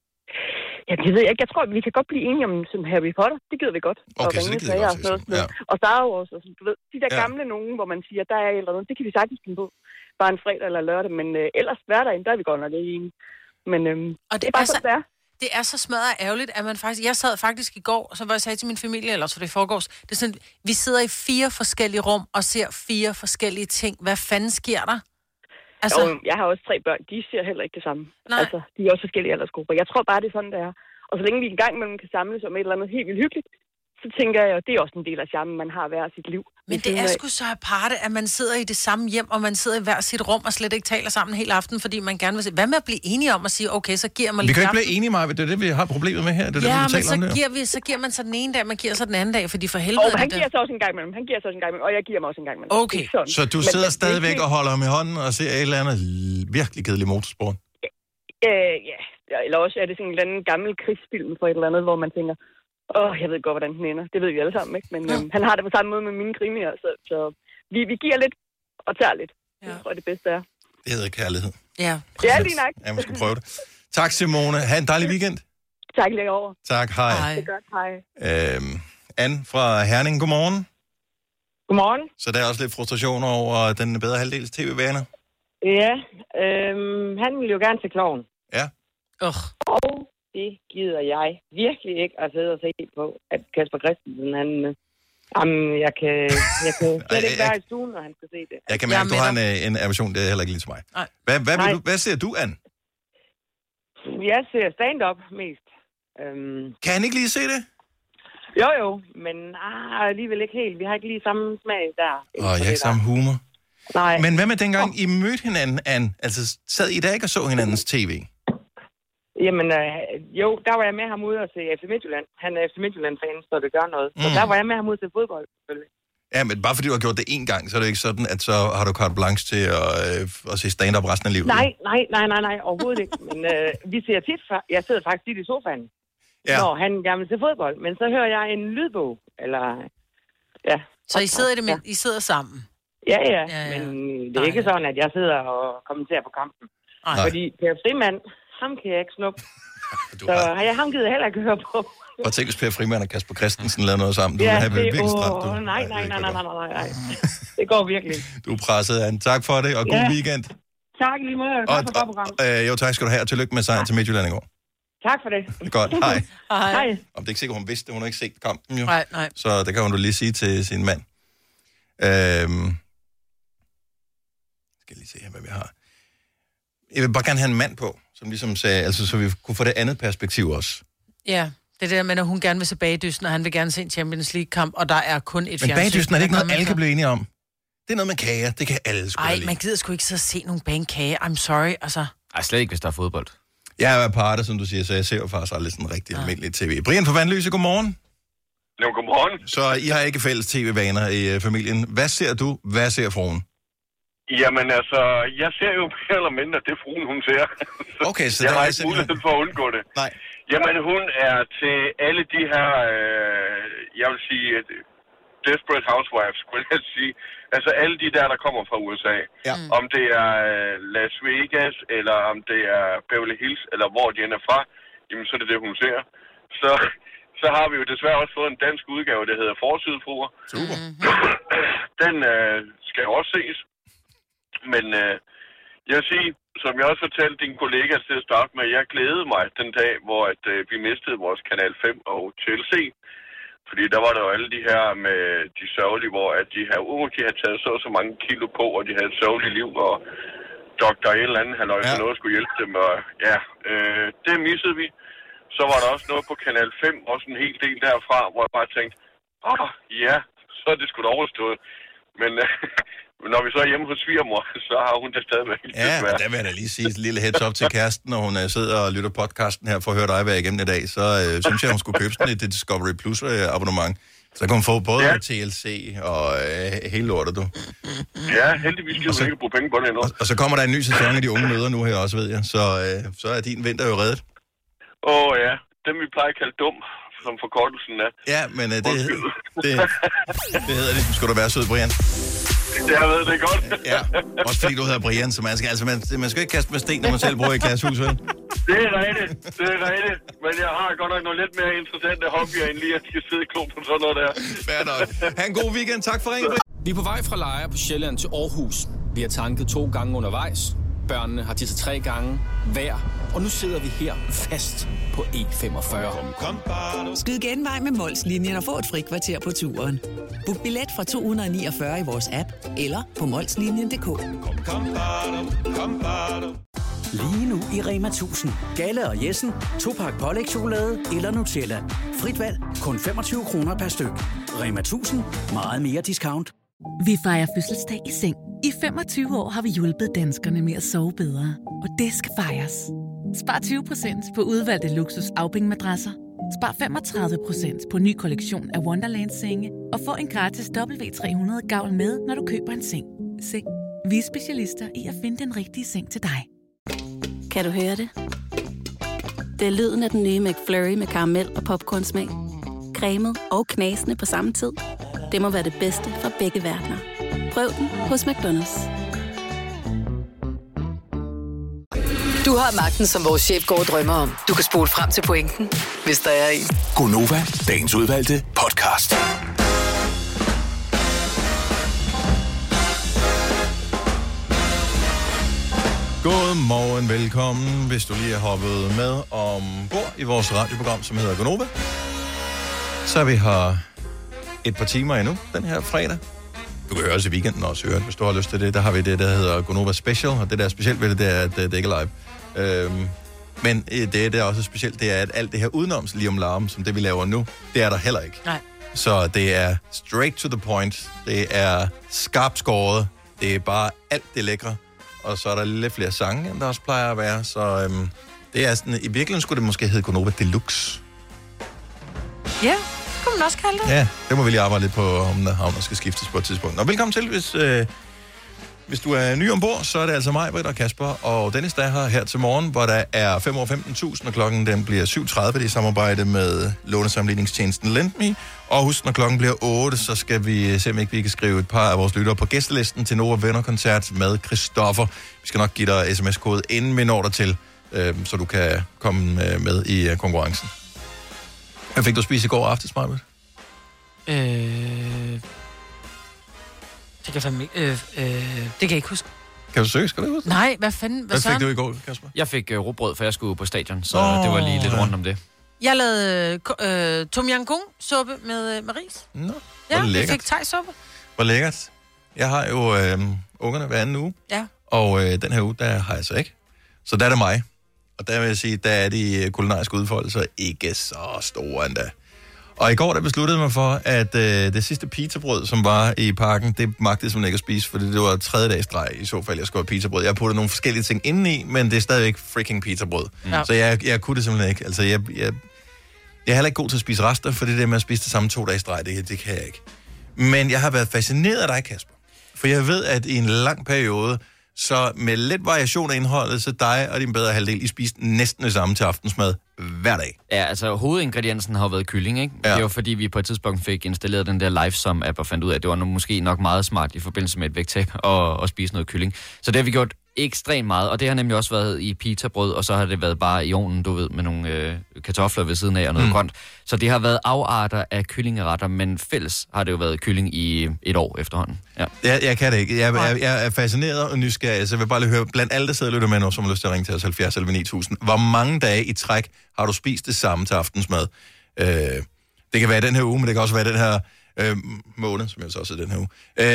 Ja, det ved jeg ikke. Jeg tror, vi kan godt blive enige om sådan Harry Potter. Det gider vi godt. Okay, så det gider vi godt. Ja. Og Star Wars, og sådan, du ved, de der gamle nogen, hvor man siger, der er eller noget, det kan vi sagtens finde på. Bare en fredag eller lørdag, men ellers hverdagen, der er vi godt nok ikke enige. Men og det er bare sådan, det er. Det er så smadret ærgerligt, at man faktisk... Jeg sad faktisk i går, og så var jeg sagde til min familie, eller så det foregås, det er sådan, vi sidder i 4 forskellige rum og ser 4 forskellige ting. Hvad fanden sker der? Altså... Og jeg har også 3 børn, de ser heller ikke det samme. Nej. Altså, de er også forskellige aldersgrupper. Jeg tror bare, det er sådan, det er. Og så længe vi en gang imellem kan samles om et eller andet helt vildt hyggeligt, så tænker jeg, det er også en del af charmen, man har hver sit liv. Men det er sgu så aparte, at man sidder i det samme hjem, og man sidder i hver sit rum og slet ikke taler sammen hele aften, fordi man gerne vil se. Hvad med at blive enige om at sige, okay, så giver man lidt. Vi kan ikke blive enige, Maja, det er det, vi har problemet med her. Det er ja, det, vi taler om men så giver man så den ene dag, man giver så den anden dag, fordi for helvede... Og han giver så også en gang imellem, og jeg giver mig også en gang imellem. Okay. Så du sidder stadigvæk og holder ham i hånden og ser et eller andet virkelig kedeligt motorsport? Ja, eller også er det sådan en eller anden gammel krigsfilm for et eller andet, hvor man tænker, jeg ved godt, hvordan den ender. Det ved vi alle sammen, ikke? Men han har det på samme måde med mine krimier, så vi giver lidt og tager lidt. Ja. Det tror jeg, det bedste er. Det hedder kærlighed. Ja, det er lige nok. Ja, man skal prøve det. Tak, Simone. Ha' en dejlig weekend. Tak lige over. Tak, hej. Det er godt, hej. Anne fra Herning, godmorgen. Godmorgen. Så der er også lidt frustration over den bedre halvdels tv-vaner? Ja, han vil jo gerne til kloven. Ja. Og det gider jeg virkelig ikke at sidde og se på, at Kasper Christensen, jeg kan slet ikke være i stuen, når han skal se det. Jeg kan mærke, at du har en aversion, det er heller ikke lige til mig. Hvad ser du, Anne? Jeg ser stand-up mest. Kan han ikke lige se det? Jo, men alligevel ikke helt. Vi har ikke lige samme smag der. Jeg har ikke samme humor. Nej. Men hvad med dengang, I mødte hinanden, Anne? Altså, sad I da ikke og så hinandens tv? Jamen, jo, der var jeg med ham ude og se FC Midtjylland. Han er FC Midtjylland-fan, så det gør noget. Så der var jeg med ham ude til fodbold, selvfølgelig. Ja, men bare fordi du har gjort det én gang, så er det ikke sådan, at så har du carte blanche til at se stand-up resten af livet? Nej, overhovedet ikke. Men vi ser tit, jeg sidder faktisk tit i sofaen, når han gerne vil til fodbold. Men så hører jeg en lydbog, eller ja. Så I sidder sammen? Ja, men det er ikke sådan, at jeg sidder og kommenterer på kampen. Nej. Fordi Per Frimand, ham kan jeg ikke snuppe. Så har jeg ham givet heller ikke høre på. Og tænk, hvis Per Frimand og Kasper Christensen lavede noget sammen. Du vil have virkelig stramt. Nej. Det går virkelig. Du er presset, Anne. Tak for det, og god weekend. Tak lige måde. Tak for godt program. Jo, tak skal du have, og tillykke med sejren til Midtjylland i går. Tak for det. Godt, hej. Hej. Om det er ikke sikkert, hun vidste det. Hun har ikke set kampen, jo. Nej. Så det kan hun du lige sige til sin mand. Skal lige se her, hvad vi har. Jeg vil bare gerne have en mand på, som ligesom sagde, altså så vi kunne få det andet perspektiv også. Ja, det der med, at hun gerne vil se Bagdysten, og han vil gerne se en Champions League-kamp, og der er kun et fjernsyn. Men Bagdysten er det ikke noget, alle kan blive enige om? Det er noget med kager, det kan alle sgu lide. Man gider sgu ikke så se nogen bage kage. I'm sorry, altså. Ej, slet ikke, hvis der er fodbold. Jeg er parter, som du siger, så jeg ser jo faktisk aldrig sådan rigtig almindelig tv. Brian fra Vandløse, godmorgen. Jo, godmorgen. Så I har ikke fælles tv-vaner i familien. Hvad ser du? Hvad ser fruen? Jamen altså, jeg ser jo mere eller mindre det fruen, hun ser. Okay, så jeg der har er ikke mulighed for at undgå det. Nej. Jamen, hun er til alle de her, jeg vil sige, Desperate Housewives, skulle jeg sige. Altså alle de der kommer fra USA. Ja. Om det er Las Vegas, eller om det er Beverly Hills, eller hvor de er fra, jamen så er det det, hun ser. Så har vi jo desværre også fået en dansk udgave, der hedder Forsidefruer. Super. Den skal jo også ses. Men jeg vil sige, som jeg også fortalte dine kollegaer til at starte med, jeg glædede mig den dag, hvor vi mistede vores Kanal 5 og TLC. Fordi der var der jo alle de her med de sørgelige, hvor at de her de havde taget så mange kilo på, og de havde et sørgeligt liv, og doktor et eller andet, han også noget skulle hjælpe dem. Og det missede vi. Så var der også noget på Kanal 5, også en hel del derfra, hvor jeg bare tænkte, så er det sgu da overstået. Men når vi så er hjemme hos svigermor, så har hun det stadigvæk. Ja, og der vil jeg da lige sige et lille heads up til kæresten, når hun sidder og lytter podcasten her for at høre dig være igennem i dag, så synes jeg, hun skulle købe sådan et Discovery Plus abonnement. Så kan hun få både TLC og hele lortet, du. Ja, heldigvis kan hun ikke bruge penge på det endnu. Og så kommer der en ny sæson af De Unge Mødre nu her også, ved jeg. Så er din vinter jo reddet. Ja, dem vi plejer at kalde dum, som forkortelsen er. Ja, men det hedder det. Skal du være sød, Brian? Jeg ved det godt. Ja, også fordi du hedder Brian, så man skal ikke kaste med sten, når man selv bor i glashus, vel? Det er rigtigt. Men jeg har godt nok nogle lidt mere interessante hobbyer, end lige at jeg sidde klog på sådan noget der. Fair nok. Ha' en god weekend. Tak for ringen. Vi er på vej fra Lejre på Sjælland til Aarhus. Vi har tanket 2 gange undervejs. Børnene har tisset 3 gange hver, Og nu sidder vi her fast på E45. Skyd genvej med Mols-linjen og få et frikvarter på turen. Book billet fra 249 i vores app eller på molslinjen.dk. Lige nu i Rema 1000. Galle og Jessen. 2-pakke pålægschokolade eller Nutella. Frit valg. Kun 25 kroner per styk. Rema 1000. Meget mere discount. Vi fejrer fødselsdag i seng. I 25 år har vi hjulpet danskerne med at sove bedre. Og det skal fejres. Spar 20% på udvalgte luksus Aufbing-madrasser. Spar 35% på ny kollektion af Wonderland-senge. Og få en gratis W300 gavl med, når du køber en seng. Seng. Vi er specialister i at finde den rigtige seng til dig. Kan du høre det? Det er lyden af den nye McFlurry med karamel og popcornsmag. Cremet og knasende på samme tid. Det må være det bedste fra begge verdener. Prøv den hos McDonald's. Du har magten, som vores chef går og drømmer om. Du kan spole frem til pointen, hvis der er en. Gonova, dagens udvalgte podcast. Godmorgen, velkommen, hvis du lige er hoppet med ombord i vores radioprogram, som hedder Gonova. Så vi har et par timer endnu, den her fredag. Du kan høre os i weekenden også, hvis du har lyst til det. Der har vi det, der hedder Gonova Special, og det der er specielt ved det, det er, at det ikke er live. Men det der er også specielt, det er, at alt det her udenoms lige om larm, som det vi laver nu, det er der heller ikke. Nej. Så det er straight to the point, det er skarpt skåret, det er bare alt det lækre. Og så er der lidt flere sange, end der også plejer at være. Så det er sådan, i virkeligheden skulle det måske hedde Gonova Deluxe. Ja, det kunne man også kalde det. Ja, det må vi lige arbejde lidt på, om der skal skiftes på et tidspunkt. Og velkommen til, hvis du er ny ombord, så er det altså mig, Britt og Kasper og Dennis, der er her til morgen, hvor der er 5:15.000, og klokken den bliver 7:30. Det er i samarbejde med lånesammenligningstjenesten LendMe. Og husk, når klokken bliver 8, så skal vi se, om ikke vi kan skrive et par af vores lyttere på gæstelisten til Nova Venner-koncert med Christoffer. Vi skal nok give dig sms-kode, inden vi når der til, så du kan komme med i konkurrencen. Hvad fik du spise i går aftes, Marvind? Det kan jeg ikke huske. Kan du søge, skal du huske? Nej, hvad fanden? Hvad fik du i går, Kasper? Jeg fik rugbrød, for jeg skulle på stadion, så det var lige lidt rundt om det. Jeg lavede tom yam goong suppe med ris. Nå, ja, lækkert. Jeg fik thai-suppe. Hvor lækkert. Jeg har jo ungerne hver anden uge. Ja. Og den her uge, der har jeg så ikke. Så der er det mig. Og der vil jeg sige, der er de kulinariske udfoldelser ikke så store endda. Og i går, der besluttede mig for, at det sidste pizzabrød, som var i parken, det magtede simpelthen ikke at spise, fordi det var 3. dags drej, i så fald, jeg skulle have pizzabrød. Jeg har puttet nogle forskellige ting indeni, men det er stadigvæk freaking pizzabrød. Ja. Så jeg kunne det simpelthen ikke. Altså, jeg er heller ikke god til at spise rester, for det der med at spise det samme 2 dages drej, det kan jeg ikke. Men jeg har været fascineret af dig, Kasper. For jeg ved, at i en lang periode, så med lidt variation af indholdet, så dig og din bedre halvdel, I spiste næsten det samme til aftensmad hver dag. Ja, altså hovedingrediensen har jo været kylling, ikke? Ja. Det var fordi, vi på et tidspunkt fik installeret den der Livesum-app og fandt ud af, at det var måske nok meget smart i forbindelse med et vægttab og spise noget kylling. Så det har vi gjort ekstremt meget, og det har nemlig også været i pizzabrød, og så har det været bare i ovnen, du ved, med nogle kartofler ved siden af og noget grønt. Så det har været afarter af kyllingeretter, men fælles har det jo været kylling i et år efterhånden. Ja. Jeg kan det ikke. Jeg er fascineret og nysgerrig, så jeg vil bare lige høre, blandt alle, der sidder og lytter med nu, som har lyst til at ringe til os 70 11 9000, hvor mange dage i træk har du spist det samme til aftensmad? Det kan være den her uge, men det kan også være den her måned, som jeg så også er den her uge,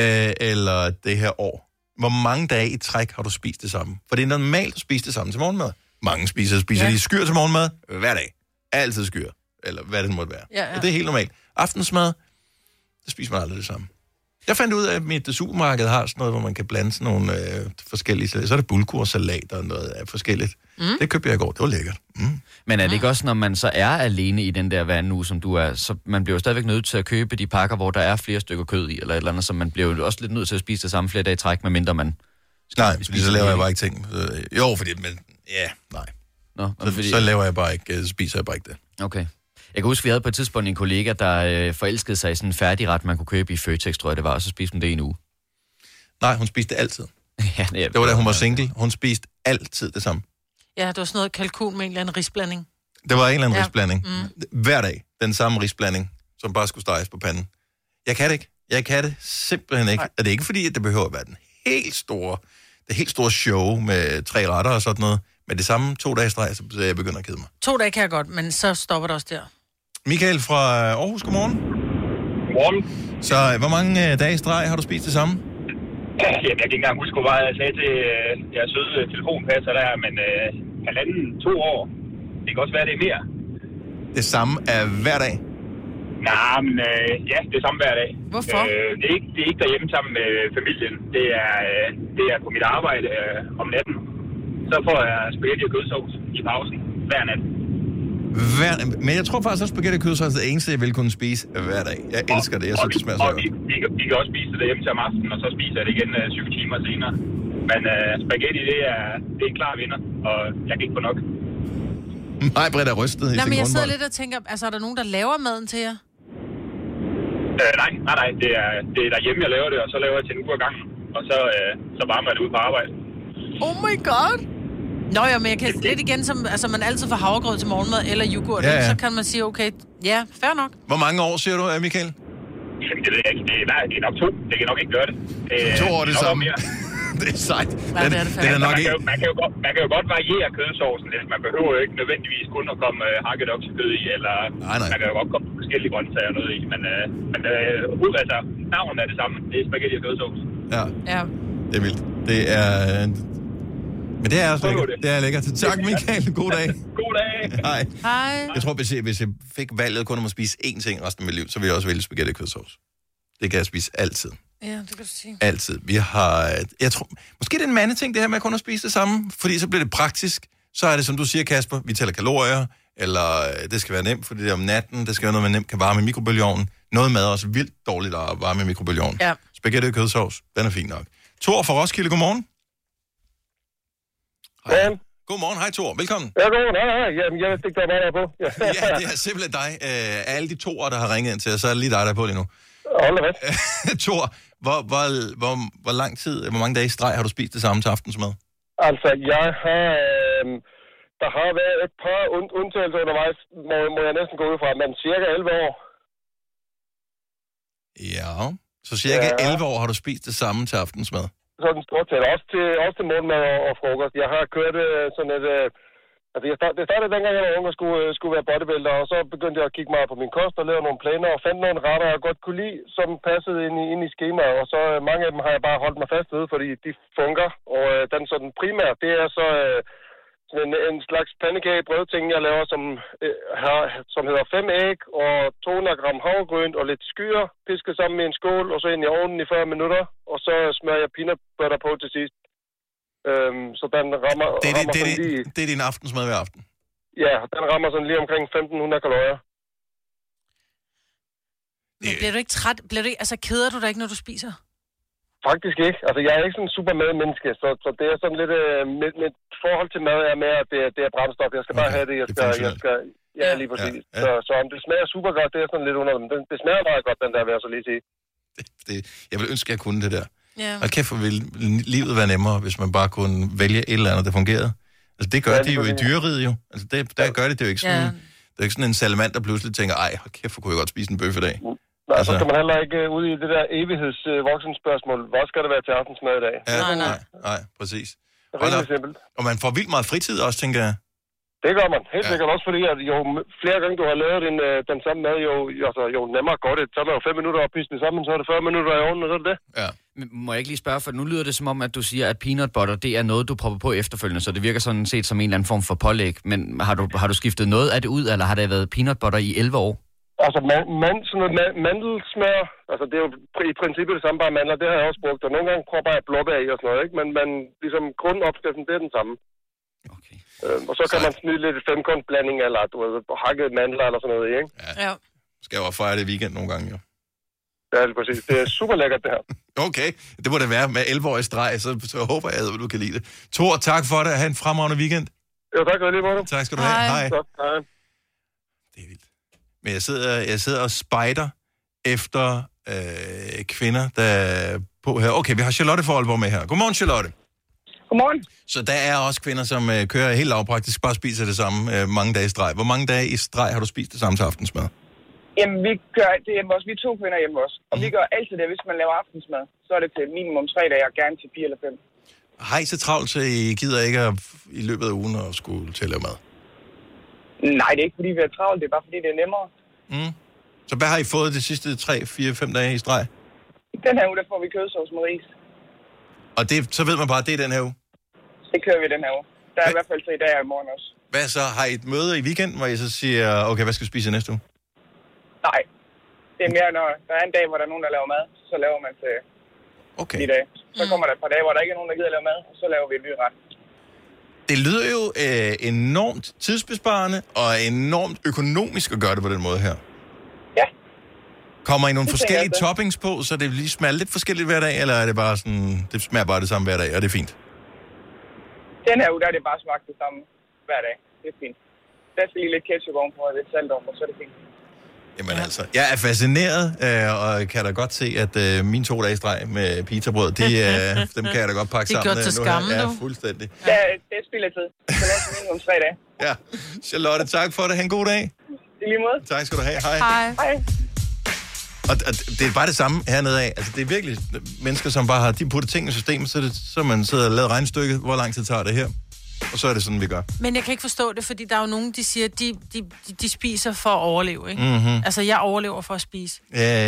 eller det her år. Hvor mange dage i træk har du spist det samme? For det er normalt at spise det samme til morgenmad. Mange spiser de skyr til morgenmad hver dag. Altid skyr. Eller hvad det måtte være. Ja. Og det er helt normalt. Aftensmad, der spiser man aldrig det samme. Jeg fandt ud af, at mit supermarked har sådan noget, hvor man kan blande sådan nogle forskellige. Så er det bulgursalat og noget af forskelligt. Det købte jeg i går. Det var lækkert. Men er det ikke også, når man så er alene i den der vand nu, som du er, så man bliver jo stadigvæk nødt til at købe de pakker, hvor der er flere stykker kød i, eller et eller andet, så man bliver jo også lidt nødt til at spise det samme flere dage i træk, medmindre man... Nej, fordi så laver jeg bare ikke ting. Jo, fordi... Men, nej. Nå, så laver jeg bare ikke, spiser jeg bare ikke det. Okay. Jeg kan huske, vi havde på et tidspunkt en kollega, der forelskede sig i sådan en færdigret, man kunne købe i Føtex, tror jeg det var, og så spiste hun det i en uge. Nej, hun spiste altid. Det var da hun var single. Hun spiste altid det samme. Ja, det var sådan noget kalkun med en eller anden risblanding. Det var en eller anden risblanding. Hver dag. Den samme risblanding, som bare skulle steges på panden. Jeg kan det ikke. Jeg kan det simpelthen ikke. Og det er ikke fordi, at det behøver at være det helt store show med 3 retter og sådan noget. Men det samme 2 dage streg, så jeg begynder at kede mig. 2 dage kan jeg godt, men så stopper det også der. Michael fra Aarhus, godmorgen. Godmorgen. Så hvor mange dage streg har du spist det samme? Jamen, jeg kan ikke engang huske, hvor meget jeg sagde til jeres søde telefonpasser der, men 1,5-2 år. Det kan også være, det er mere. Det samme er hver dag? Nej, men ja, det er samme hver dag. Hvorfor? Det er ikke derhjemme sammen med familien. Det er på mit arbejde om natten. Så får jeg spaghetti og kødsovs i pausen hver nat. Men jeg tror faktisk, at spaghetti og kødsovs er det eneste, jeg vil kunne spise hver dag. Jeg elsker det. Jeg synes, det smager så godt. Vi kan også spise det derhjemme til om aftenen, og så spiser jeg det igen 7 timer senere. Men spaghetti, det er en klar vinder, og jeg kan ikke få nok. Nej, Britt er rystet i sin men jeg sidder grundvold. lidt og tænker, altså er der nogen, der laver maden til jer? Nej. Det er derhjemme, jeg laver det, og så laver jeg til en uge ad gangen. Og så varmer jeg det ud på arbejde. Oh my god! Nå ja, men jeg kan lidt igen, som altså, man altid får havregrød til morgenmad eller yoghurt, Ja. så kan man sige, okay, ja, fair nok. Hvor mange år siger du, Michael? Jamen, det ved jeg ikke. Det er nok 2. Det kan nok ikke gøre det. 2 år det samme. Det er sejt. Ja, det er nok ikke. Man kan jo godt variere kødsovsen lidt. Man behøver jo ikke nødvendigvis kun at komme hakket oksekød i, eller nej. Man kan jo godt komme forskellige grøntsager og noget i. Men altså, navnet er det samme. Det er spaghetti og kødsovs. Ja. Det er vildt. Det er... Men det er også lækkert. Det er lækkert. Tak, Michael. God dag. God dag. Hej. Hej. Jeg tror, hvis jeg fik valget kun om at spise én ting resten af mit liv, så ville jeg også vælge spaghetti og kødsovs. Det kan jeg spise altid. Ja, det kan du sige. Altid. Vi har... Jeg tror... Måske det er en mandeting, det her med kun at spise det samme, fordi så bliver det praktisk. Så er det, som du siger, Kasper, vi tæller kalorier, eller det skal være nemt, fordi det er om natten, det skal være noget, man nemt kan varme i mikrobølgeovnen. Noget mad er også vildt dårligt at varme i mikrobølgeovnen. Ja. Spaghetti og kødsovs, den er fin nok. Thor fra Roskilde, godmorgen. Hej. Godmorgen, hej Thor, velkommen. Ja, godmorgen, hej. Jamen, jeg vidste ikke, der var meget på. Ja, det er simpelthen dig. Af alle de toer, der har ringet ind til os, så er det lige dig, der er på lige nu. Hold da væk. Thor, hvor lang tid, hvor mange dage i streg har du spist det samme til aftensmad? Altså, jeg har... der har været et par undtagelser undervejs, må jeg næsten gå ud fra, men cirka 11 år. Ja, så cirka 11 år har du spist det samme til aftensmad? Sådan stort set. Også til morgenmad og frokost. Jeg har kørt sådan et... Altså, det startede dengang, jeg var ung og skulle være bodybuilder, og så begyndte jeg at kigge meget på min kost og lave nogle planer og fandt nogle retter, jeg godt kunne lide, som passede ind i skemaet. Og så mange af dem har jeg bare holdt mig fast ved, fordi de fungerer. Og den sådan primært, det er så en slags pandekagebrødting, jeg laver, som hedder 5 æg og 200 gram havregryn og lidt skyer, pisket sammen med en skål, og så ind i ovnen i 40 minutter, og så smører jeg peanut butter på til sidst. Så den rammer det er din aftensmad hver aften? Ja, den rammer sådan lige omkring 1.500 kalorier. Men bliver du ikke træt? Altså, keder du dig ikke, når du spiser? Faktisk ikke. Altså, jeg er ikke sådan super madmenneske, så det er sådan lidt... mit forhold til mad er med, at det er brændstof. Jeg skal bare have det. Jeg skal ja, lige præcis. Ja. Så om det smager super godt, det er sådan lidt under dem. Det smager meget godt, den der, vil jeg så lige sige. Jeg vil ønske, at jeg kunne det der. Ja. Og kæft, hvor vil livet være nemmere, hvis man bare kunne vælge et eller andet, der fungerede. Altså, det gør de jo i dyreriget jo. Altså, der gør det jo ikke sådan... Ja. Det er ikke sådan en salamander, der pludselig tænker, ej, kæft, hvor kunne jeg godt spise en bøf i dag. Nej, så skal man heller ikke ud i det der evighedsvoksenspørgsmål. Hvad skal det være til aftensmad i dag? Ja, nej, præcis. Og man får vildt meget fritid også, tænker jeg. Det gør man. Helt sikkert også, fordi at jo flere gange du har lavet den samme mad, jo nemmere går det. Så er der jo 5 minutter at pisse det sammen, så er det 40 minutter i ovnen, og så er det det. Ja. Men må jeg ikke lige spørge, for nu lyder det som om, at du siger, at peanut butter, det er noget, du propper på efterfølgende, så det virker sådan set som en eller anden form for pålæg. Men har du skiftet noget af det ud, eller har det været peanut butter i 11 år? Altså, sådan noget mandelsmør, altså det er jo i princippet det samme, bare mandler, det har jeg også brugt, og nogle gange propper jeg blåbær i og sådan noget, ikke? Men ligesom grundopskriften, det er den samme. Okay. Og så kan man smide lidt 5-kornsblanding, eller du ved, hakket mandler eller sådan noget, ikke? Ja. Skal jo fejre det weekend nogle gange, jo. Ja, det er præcis. Det er super lækkert, det her. Okay, det må det være med 11 år i streg, så håber jeg, at du kan lide det. Thor, tak for det. Ha' en fremragende weekend. Jo, tak for det lige måde. Tak skal du have. Hej. Hej. Det er vildt. Men jeg sidder og spejder efter kvinder, der er på her. Okay, vi har Charlotte fra Aalborg med her. Godmorgen, Charlotte. Godmorgen. Så der er også kvinder, som kører helt lavpraktisk, bare spiser det samme mange dage i streg. Hvor mange dage i streg har du spist det samme til aftensmad? Jamen, vi gør det hjemme også. Vi er 2 kvinder hjemme også. Og vi gør altid det, hvis man laver aftensmad. Så er det til minimum 3 dage, og gerne til 4 eller 5. Har I så travlt, så I gider ikke i løbet af ugen at skulle til at lave mad? Nej, det er ikke, fordi vi er travlt. Det er bare, fordi det er nemmere. Mm. Så hvad har I fået de sidste 3, 4, 5 dage i streg? Den her uge, der får vi kødsovs med ris. Og så ved man bare, at det er den her uge? Det kører vi den her uge. Der er i hvert fald til i dag og i morgen også. Hvad så? Har I et møde i weekenden, hvor I så siger, okay, hvad skal vi spise næste uge? Nej. Det er mere, når der er en dag, hvor der er nogen, der laver mad, så laver man til de dage. Så kommer der et par dage, hvor der ikke er nogen, der gider lave mad, og så laver vi en ny ret. Det lyder jo enormt tidsbesparende og enormt økonomisk at gøre det på den måde her. Ja. Kommer I nogle forskellige toppings på, så det lige smager lidt forskelligt hver dag, eller er det bare sådan, det smager bare det samme hver dag, og det er fint? Den her uge, der er det bare smagt det samme hver dag. Det er fint. Der skal lige lidt ketchup ovenpå og lidt salt ovenpå, så er det fint. Jamen altså, jeg er fascineret, og kan da godt se, at mine 2 dage streg med pizzabrød, dem kan jeg da godt pakke sammen. Det er gjort til skamme, nu. Ja, du. fuldstændig. Ja, det er spild af tid. Så lad os minimum 3 dage. Ja, Charlotte, tak for det. Ha' en god dag. I lige måde. Tak skal du have. Hej. Hej. Og det er bare det samme hernede af. Altså, det er virkelig mennesker, som bare har de puttet ting i systemet, så man sidder og laver regnstykket, hvor lang tid tager det her. Og så er det sådan, vi gør. Men jeg kan ikke forstå det, fordi der er jo nogen, de siger, at de spiser for at overleve, ikke? Mm-hmm. Altså, jeg overlever for at spise.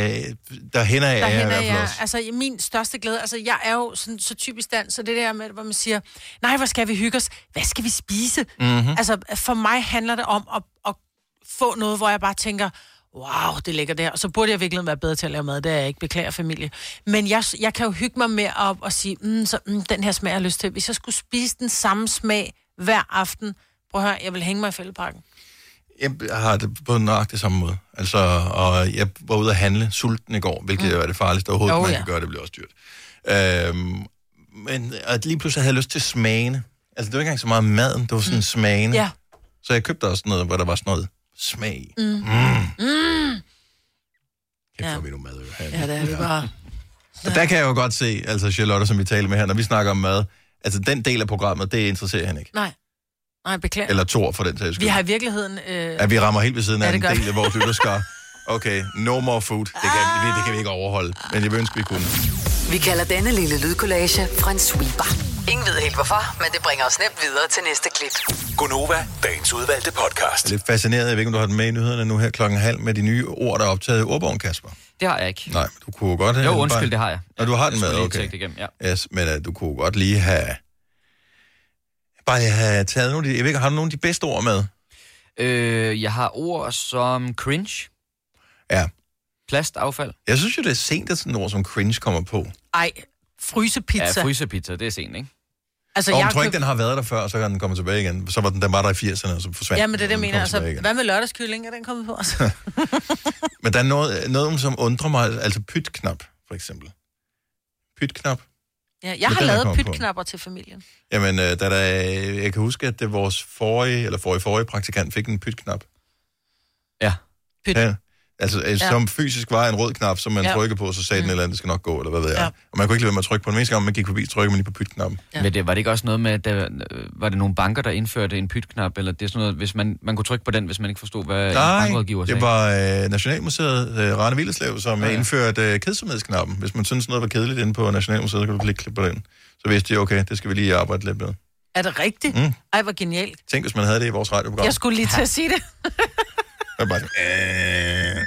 Der hænder jeg i hvert fald også. Altså, min største glæde, altså, jeg er jo sådan, så typisk dansk, så det der med, hvor man siger, nej, hvor skal vi hygge os? Hvad skal vi spise? Mm-hmm. Altså, for mig handler det om at få noget, hvor jeg bare tænker, wow, det ligger der. Og så burde jeg virkelig være bedre til at lave mad. Det er jeg ikke, beklager familie. Men jeg kan jo hygge mig med op og sige, den her smag jeg har lyst til. Hvis jeg skulle spise den samme smag hver aften, prøv at høre, jeg vil hænge mig i fældeparken. Jeg har det på nøjagtig samme måde. Altså, og jeg var ude at handle sulten i går, hvilket er det farligste overhovedet, man kan gøre. Det bliver også dyrt. Men at lige pludselig havde jeg lyst til smagene. Altså, det var ikke engang så meget maden, det var sådan smagene. Ja. Så jeg købte også noget, hvor der var sådan noget smag i. Kæft, hvor vi nu mad. Ja, det er vi bare. Og der kan jeg jo godt se, altså Charlotte, som vi taler med her, når vi snakker om mad, altså den del af programmet, det interesserer han ikke. Nej, beklager. Eller Thor, for den sags skyld. Vi har i virkeligheden... At vi rammer helt ved siden af en del af vores lytterskar. Okay, no more food. Det kan vi ikke overholde, men jeg vil ønske, vi kunne. Vi kalder denne lille lydkollage en sweeper. Ingen ved helt hvorfor, men det bringer os nemt videre til næste klip. Gonova, dagens udvalgte podcast. Jeg er lidt fascineret. Jeg ved ikke, om du har den med i nyhederne nu her 12:30 med de nye ord, der er optaget i ordbogen, Kasper. Det har jeg ikke. Nej, men du kunne godt have... Jo, undskyld, det har jeg. Når du har den med, okay. Igennem, ja. Yes, men du kunne godt lige have... Bare have taget nogle af de... Jeg ved ikke, har du nogle af de bedste ord med? Jeg har ord som cringe. Ja. Plastaffald. Jeg synes jo, det er sent, at sådan et ord som cringe kommer på. Ej, frysepizza. Ja, frysepizza, det er sent, ikke? Altså, jeg tror ikke, den har været der før, så kan den komme tilbage igen. Så var den var der i 80'erne, og så forsvandt. Ja, men det er det, jeg mener. Altså, hvad med lørdagskylling? Er den kommet på? Altså? Men der er noget, som undrer mig. Altså pytknap, for eksempel. Pytknap. Ja, jeg har lavet pytknapper til familien. Jamen, jeg kan huske, at det vores forrige praktikant fik en pytknap. Ja. Pyt. Ja. Altså, som fysisk var en rød knap, som man trykkede på, så sagde den eller andet, det skal nok gå, eller hvad ved jeg. Ja. Og man kunne ikke lade være med at trykke på den. Eneste gang, man gik forbi, trykkede man lige på pytknappen. Ja. Men var det ikke også noget med, at var det nogle banker, der indførte en pytknap, eller det er sådan noget, hvis man kunne trykke på den, hvis man ikke forstod, hvad en bankrådgiver sagde? Det var Nationalmuseet, Rane Willerslev, som indførte kedsomhedsknappen. Hvis man synes noget var kedeligt inde på Nationalmuseet, så kan du klikke på den. Så vidste de, okay, det skal vi lige arbejde lidt med. Er det rigtigt? Ej, hvor genialt. Tænk, hvis man havde det i vores radioprogram. Jeg skulle lige til at sige det. Jeg bare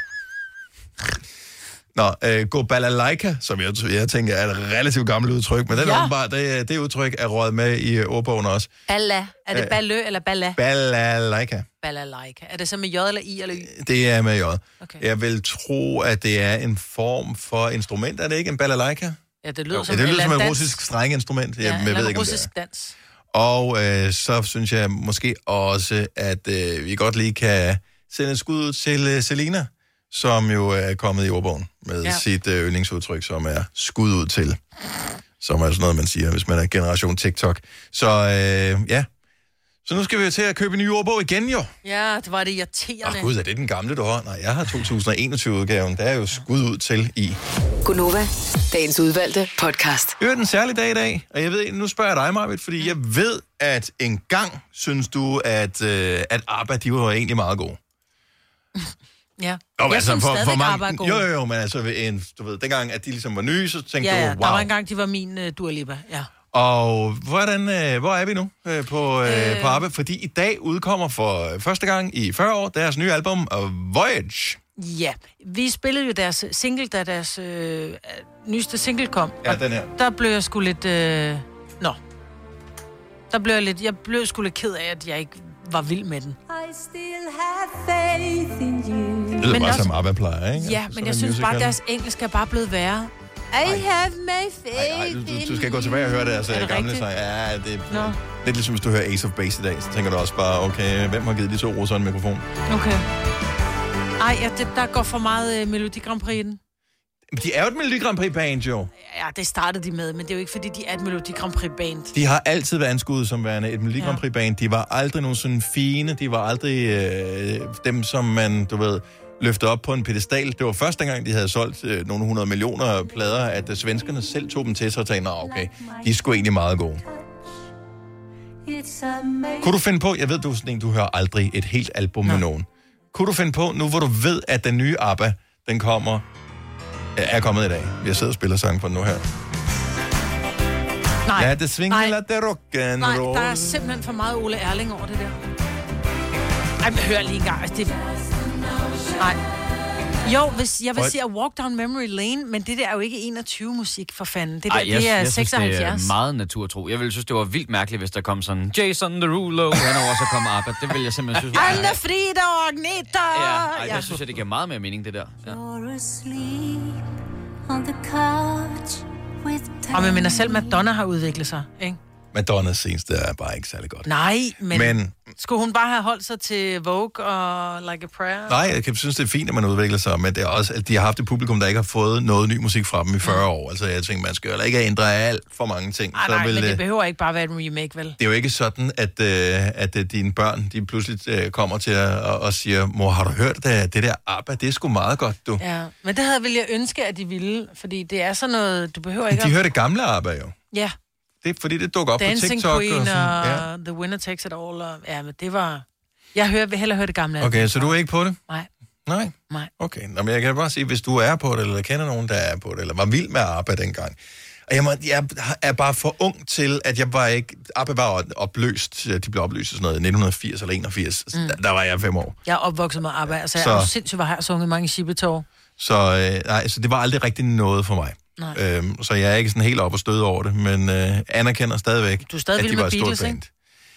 gå balalaika, som jeg tænker er et relativt gammelt udtryk, men den åbenbart, det udtryk er røget med i ordbogen også. Balla. Er det ballø eller balla? Balalaika. Balalaika. Er det så med J eller I eller Y? Det er med J. Okay. Jeg vil tro, at det er en form for instrument. Er det ikke en balalaika? Ja, det lyder som, det lyder som et russisk strengeinstrument. Ja, jeg ved ikke, russisk dans. Og så synes jeg måske også, at vi godt lige kan sende et skud ud til Selina, som jo er kommet i ordbogen med sit yndlingsudtryk, som er skud ud til. Som er sådan noget, man siger, hvis man er generation TikTok. Så så nu skal vi jo til at købe en ny ordbog igen, jo. Ja, det var det irriterende. Gud, er det den gamle, du har? Nej, jeg har 2021-udgaven. Der er jo skud ud til i. Gonova, dagens udvalgte podcast. Det er en særlig dag i dag, og jeg ved, nu spørger jeg dig, Marvitt, fordi jeg ved, at engang synes du, at ABBA, de var egentlig meget gode. Ja. Jeg synes stadigvæk, ABBA er gode. Jo, men altså, du ved, dengang, at de ligesom var nye, så tænkte du, wow. Der var engang, de var min Dua Lipa, ja. Og hvor er vi nu på ABBA? Fordi i dag udkommer for første gang i 40 år deres nye album, Voyage. Ja, vi spillede jo deres single, da deres nyeste single kom. Ja, den her. Der blev jeg sgu lidt... Jeg blev sgu lidt ked af, at jeg ikke var vild med den. Det lyder bare som ABBA plejer, ikke? Ja, men jeg synes bare, at deres engelsk er bare blevet værre. I have my faith. Du skal gå tilbage og høre deres gamle sang. Ja, det er lidt ligesom, hvis du hører Ace of Base i dag, så tænker du også bare, okay, hvem har givet de 2 russer en mikrofon? Okay. Der går for meget Melodi Grand Prix i den. De er jo et Melodi Grand Prix band, jo. Ja, det startede de med, men det er jo ikke, fordi de er et Melodi Grand Prix band. De har altid været anskuet som værende et Melodi Grand Prix band. De var aldrig nogen sådan fine. De var aldrig dem, som man, løftede op på en pedestal. Det var første gang, de havde solgt nogle 100 millioner plader, at svenskerne selv tog dem til sig og tænkte, okay, de er sgu egentlig meget gode. Kunne du finde på, jeg ved, du er sådan en, du hører aldrig et helt album med nogen. Kunne du finde på, nu hvor du ved, at den nye ABBA, den er kommet i dag. Vi har siddet og spiller sang på den nu her. Nej. Ja, det svinger lidt rock'n'roll. Nej, der er simpelthen for meget Ole Erling over det der. Ej, men hør lige en gang. Nej. Jo, jeg vil sige at Walk Down Memory Lane, men det der er jo ikke 21-musik for fanden. Det er 76. Synes, det er meget naturtro. Jeg ville synes, det var vildt mærkeligt, hvis der kom sådan Jason Derulo, henover så kom ABBA. Det ville jeg simpelthen synes. Anna Frida og Agneta! Jeg synes, det giver meget mere mening, det der. Ja. Og men selv Madonna har udviklet sig, ikke? Madonnas seneste er bare ikke særlig godt. Nej, men skulle hun bare have holdt sig til Vogue og Like a Prayer? Nej, jeg synes, det er fint, at man udvikler sig, men det er også, at de har haft et publikum, der ikke har fået noget ny musik fra dem i 40 år. Altså, jeg tænker, man skal jo ikke ændre alt for mange ting. Nej, men det behøver ikke bare være en remake, vel? Det er jo ikke sådan, at dine børn, de pludselig kommer til og siger, mor, har du hørt det der ABBA? Det er sgu meget godt, du. Ja, men det ville jeg ønske, at de ville, fordi det er sådan noget, du behøver ikke... De hører det gamle ABBA jo. Ja. Det er fordi, det dukker op Dancing på TikTok. Queen og The Winner Takes It All. Og, men det var... Jeg vil hellere høre det gamle. Okay, så du er ikke på det? Nej. Okay, men jeg kan bare sige, hvis du er på det, eller kender nogen, der er på det, eller var vild med ABBA dengang. Og jeg er bare for ung til, at jeg var ikke... ABBA var opløst. De blev opløst i sådan noget 1980 eller 81. Der var jeg 5 år. Jeg er opvokset med ABBA, altså jeg er jo sindssygt, hvor har jeg sunget mange Shippetår. Så det var aldrig rigtig noget for mig. Så jeg er ikke sådan helt op og støde over det, men anerkender stadigvæk, du er stadig at de var et stort Beatles, band.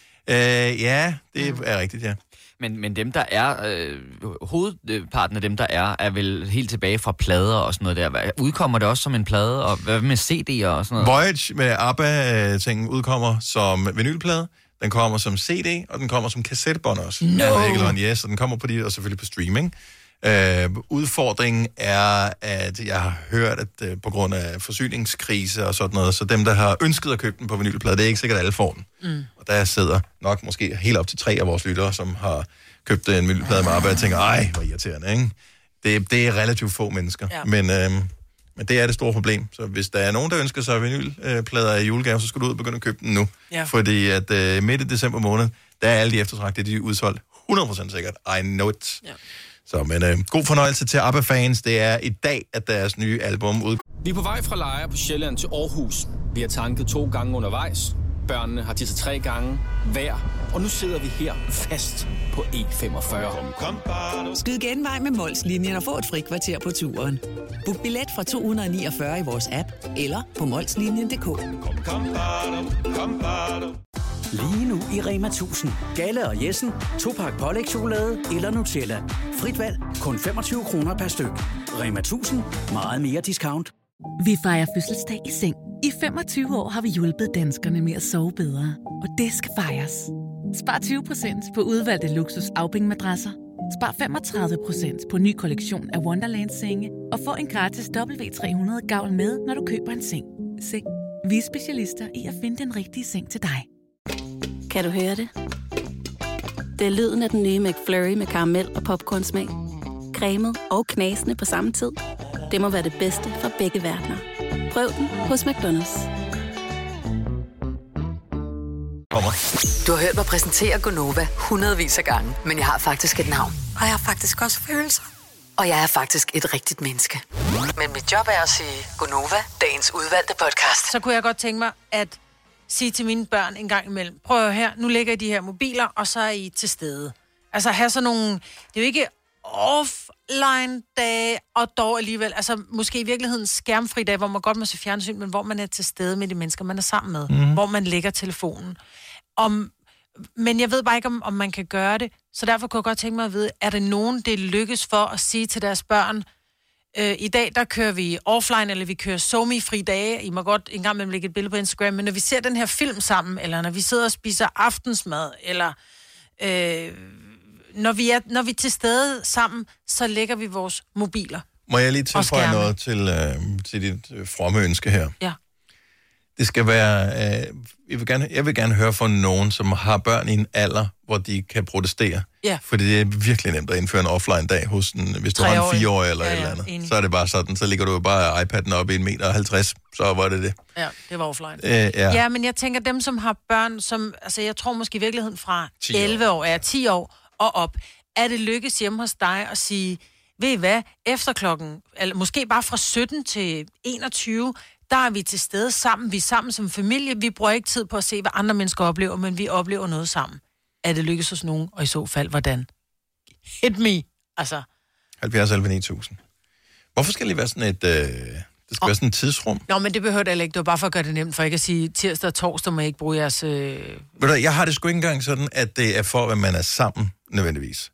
Ja, det er rigtigt, ja. Men dem, der er... hovedparten af dem, der er vel helt tilbage fra plader og sådan noget der. Udkommer det også som en plade, og hvad med CD'er og sådan noget? Voyage med ABBA-ting udkommer som vinylplade, den kommer som CD, og den kommer som kassettebånd også. Yes, og den kommer på og selvfølgelig på streaming. Udfordringen er, at jeg har hørt, at på grund af forsyningskrise og sådan noget, så dem, der har ønsket at købe den på vinylplade, det er ikke sikkert alle får den. Og der sidder nok måske helt op til 3 af vores lyttere, som har købt en vinylplade med ABBA, og tænker, ej, hvor irriterende, ikke? Det er relativt få mennesker, men det er det store problem. Så hvis der er nogen, der ønsker sig vinylplader i julegave, så skal du ud og begynde at købe den nu. Ja. Fordi at midt i december måned, der er alle de eftertragtede, de er udsolgt 100% sikkert. I know it. Ja. Så, men god fornøjelse til ABBA-fans. Det er i dag, at deres nye album ud. Vi er på vej fra Lejre på Sjælland til Aarhus. Vi har tanket 2 gange undervejs. Børnene har tisset 3 gange hver. Og nu sidder vi her fast på E45. Skyd genvej med Mols-linjen og få et fri kvarter på turen. Book billet fra 249 i vores app eller på molslinjen.dk. Lige nu i Rema 1000. Galle og Jessen. 2-pakke pålægschokolade eller Nutella. Frit valg. Kun 25 kroner per styk. Rema 1000. Meget mere discount. Vi fejrer fødselsdag i seng. I 25 år har vi hjulpet danskerne med at sove bedre. Og det skal fejres. Spar 20% på udvalgte luksus afbængmadrasser. Spar 35% på ny kollektion af Wonderland-senge. Og få en gratis W300 gavl med, når du køber en seng. Seng. Vi er specialister i at finde den rigtige seng til dig. Kan du høre det? Det er lyden af den nye McFlurry med karamel og popcornsmag. Cremet og knasende på samme tid. Det må være det bedste fra begge verdener. Prøv den hos McDonald's. Du har hørt mig præsentere Gonova hundredvis af gange, men jeg har faktisk et navn. Og jeg har faktisk også følelser. Og jeg er faktisk et rigtigt menneske. Men mit job er at sige Gonova, dagens udvalgte podcast. Så kunne jeg godt tænke mig, at sige til mine børn en gang imellem, prøv her, nu lægger I de her mobiler, og så er I til stede. Altså have sådan nogle, det er jo ikke offline-dage, og dog alligevel, altså måske i virkeligheden skærmfri dag, hvor man godt må se fjernsyn, men hvor man er til stede med de mennesker, man er sammen med, hvor man lægger telefonen. Men jeg ved bare ikke, om man kan gøre det, så derfor kunne jeg godt tænke mig at vide, er det nogen, det lykkes for at sige til deres børn, i dag, der kører vi offline, eller vi kører SoMe-fri dage. I må godt en gang imellem lægge et billede på Instagram, men når vi ser den her film sammen, eller når vi sidder og spiser aftensmad, eller når vi er til stede sammen, så lægger vi vores mobiler. Må jeg lige tilføje noget til dit fromme ønske her? Ja. Det skal være... jeg vil gerne høre fra nogen, som har børn i en alder, hvor de kan protestere. Ja. Fordi det er virkelig nemt at indføre en offline-dag hos hvis du har en 4-årig eller et eller andet. Enig. Så er det bare sådan, så ligger du jo bare iPad'en op i 1,50 meter, så var det. Ja, det var offline. Ja, men jeg tænker, dem som har børn, som, altså jeg tror måske i virkeligheden fra 11 år, 10 år og op, er det lykkes hjemme hos dig at sige, ved I hvad, efter klokken, eller måske bare fra 17 til 21, der er vi til stede sammen, vi er sammen som familie, vi bruger ikke tid på at se, hvad andre mennesker oplever, men vi oplever noget sammen. Er det lykkes hos nogen, og i så fald, hvordan? Hit me, altså. 70 11 9000. Hvorfor skal det være sådan et... det skal være sådan et tidsrum? Nå, men det behøver det ikke. Det var bare for at gøre det nemt, for ikke at sige, tirsdag og torsdag må jeg ikke bruge jeres... Ved du, jeg har det sgu ikke engang sådan, at det er for, at man er sammen, nødvendigvis.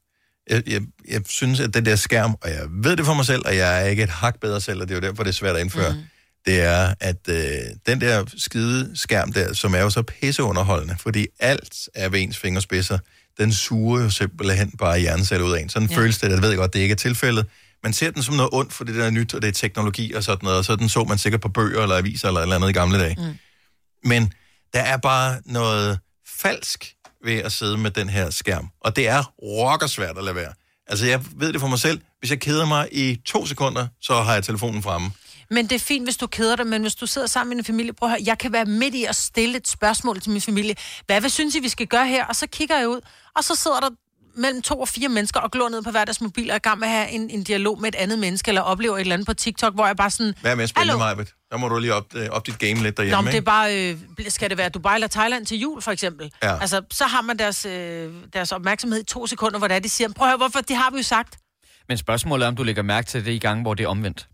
Jeg synes, at det der skærm, og jeg ved det for mig selv, og jeg er ikke et hak bedre selv, og det er jo derfor, det er svært at indføre, det er, at den der skide skærm der, som er jo så pisseunderholdende, fordi alt er ved ens fingerspidser, den suger jo simpelthen bare hjerneceller ud af en. Sådan føles det, jeg ved godt, det ikke er tilfældet. Man ser den som noget ondt, for det der er nyt, og det er teknologi og sådan noget, og sådan så man sikkert på bøger eller aviser eller et eller andet i gamle dage. Men der er bare noget falsk ved at sidde med den her skærm, og det er rockersvært at lade være. Altså, jeg ved det for mig selv. Hvis jeg keder mig i 2 sekunder, så har jeg telefonen fremme. Men det er fint, hvis du keder dig, men hvis du sidder sammen med en familie, prøv at høre, jeg kan være midt i at stille et spørgsmål til min familie. Hvad synes I, vi skal gøre her? Og så kigger jeg ud, og så sidder der mellem 2 og 4 mennesker og glor ned på hver deres mobil og er i gang med at have en dialog med et andet menneske, eller oplever et eller andet på TikTok, hvor jeg bare sådan... Hvad er med spændende, Majbet? Der må du lige op dit game lidt derhjemme, Nå, det er bare... skal det være Dubai eller Thailand til jul, for eksempel? Ja. Altså, så har man deres opmærksomhed i 2 sekunder, hvor det er, de siger, prøv at høre, hvorfor? Det har vi jo sagt. Men spørgsmålet er, om du lægger mærke til det i gange, hvor det er omvendt.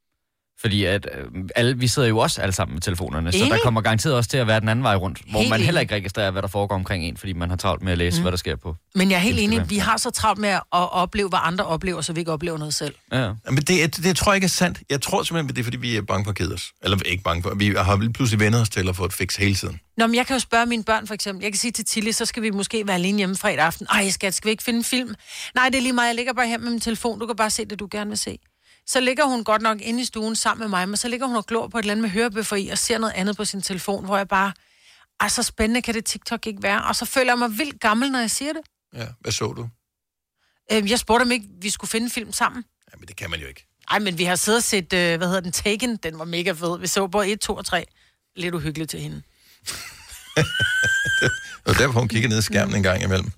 Fordi at vi sidder jo også alle sammen med telefonerne, så der kommer garanteret også til at være den anden vej rundt, hvor man heller ikke registrerer, hvad der foregår omkring en, fordi man har travlt med at læse, hvad der sker på. Men jeg er helt enig, vi har så travlt med at opleve, hvad andre oplever, så vi ikke oplever noget selv. Ja. Men det tror jeg ikke er sandt. Jeg tror simpelthen, det er, fordi vi er bange for at kede os. Eller ikke bange for, vi har pludselig vendt os til at få et fix hele tiden. Nå, men jeg kan jo spørge mine børn, for eksempel. Jeg kan sige til Tilly, så skal vi måske være alene hjemme fredag aften. Ej, skal vi ikke finde en film? Nej, det er lige meget, jeg ligger bare her med min telefon. Du kan bare se det, du gerne vil se. Så ligger hun godt nok inde i stuen sammen med mig, men så ligger hun og glor på et eller andet med hørebøffer i, og ser noget andet på sin telefon, hvor jeg bare, så spændende kan det TikTok ikke være. Og så føler jeg mig vildt gammel, når jeg siger det. Ja, hvad så du? Jeg spurgte dem ikke, vi skulle finde en film sammen. Ja, men det kan man jo ikke. Ej, men vi har siddet og set, Taken, den var mega fed. Vi så både 1, 2 og 3. Lidt uhyggeligt til hende. Det var derfor, hun kiggede ned i skærmen en gang imellem.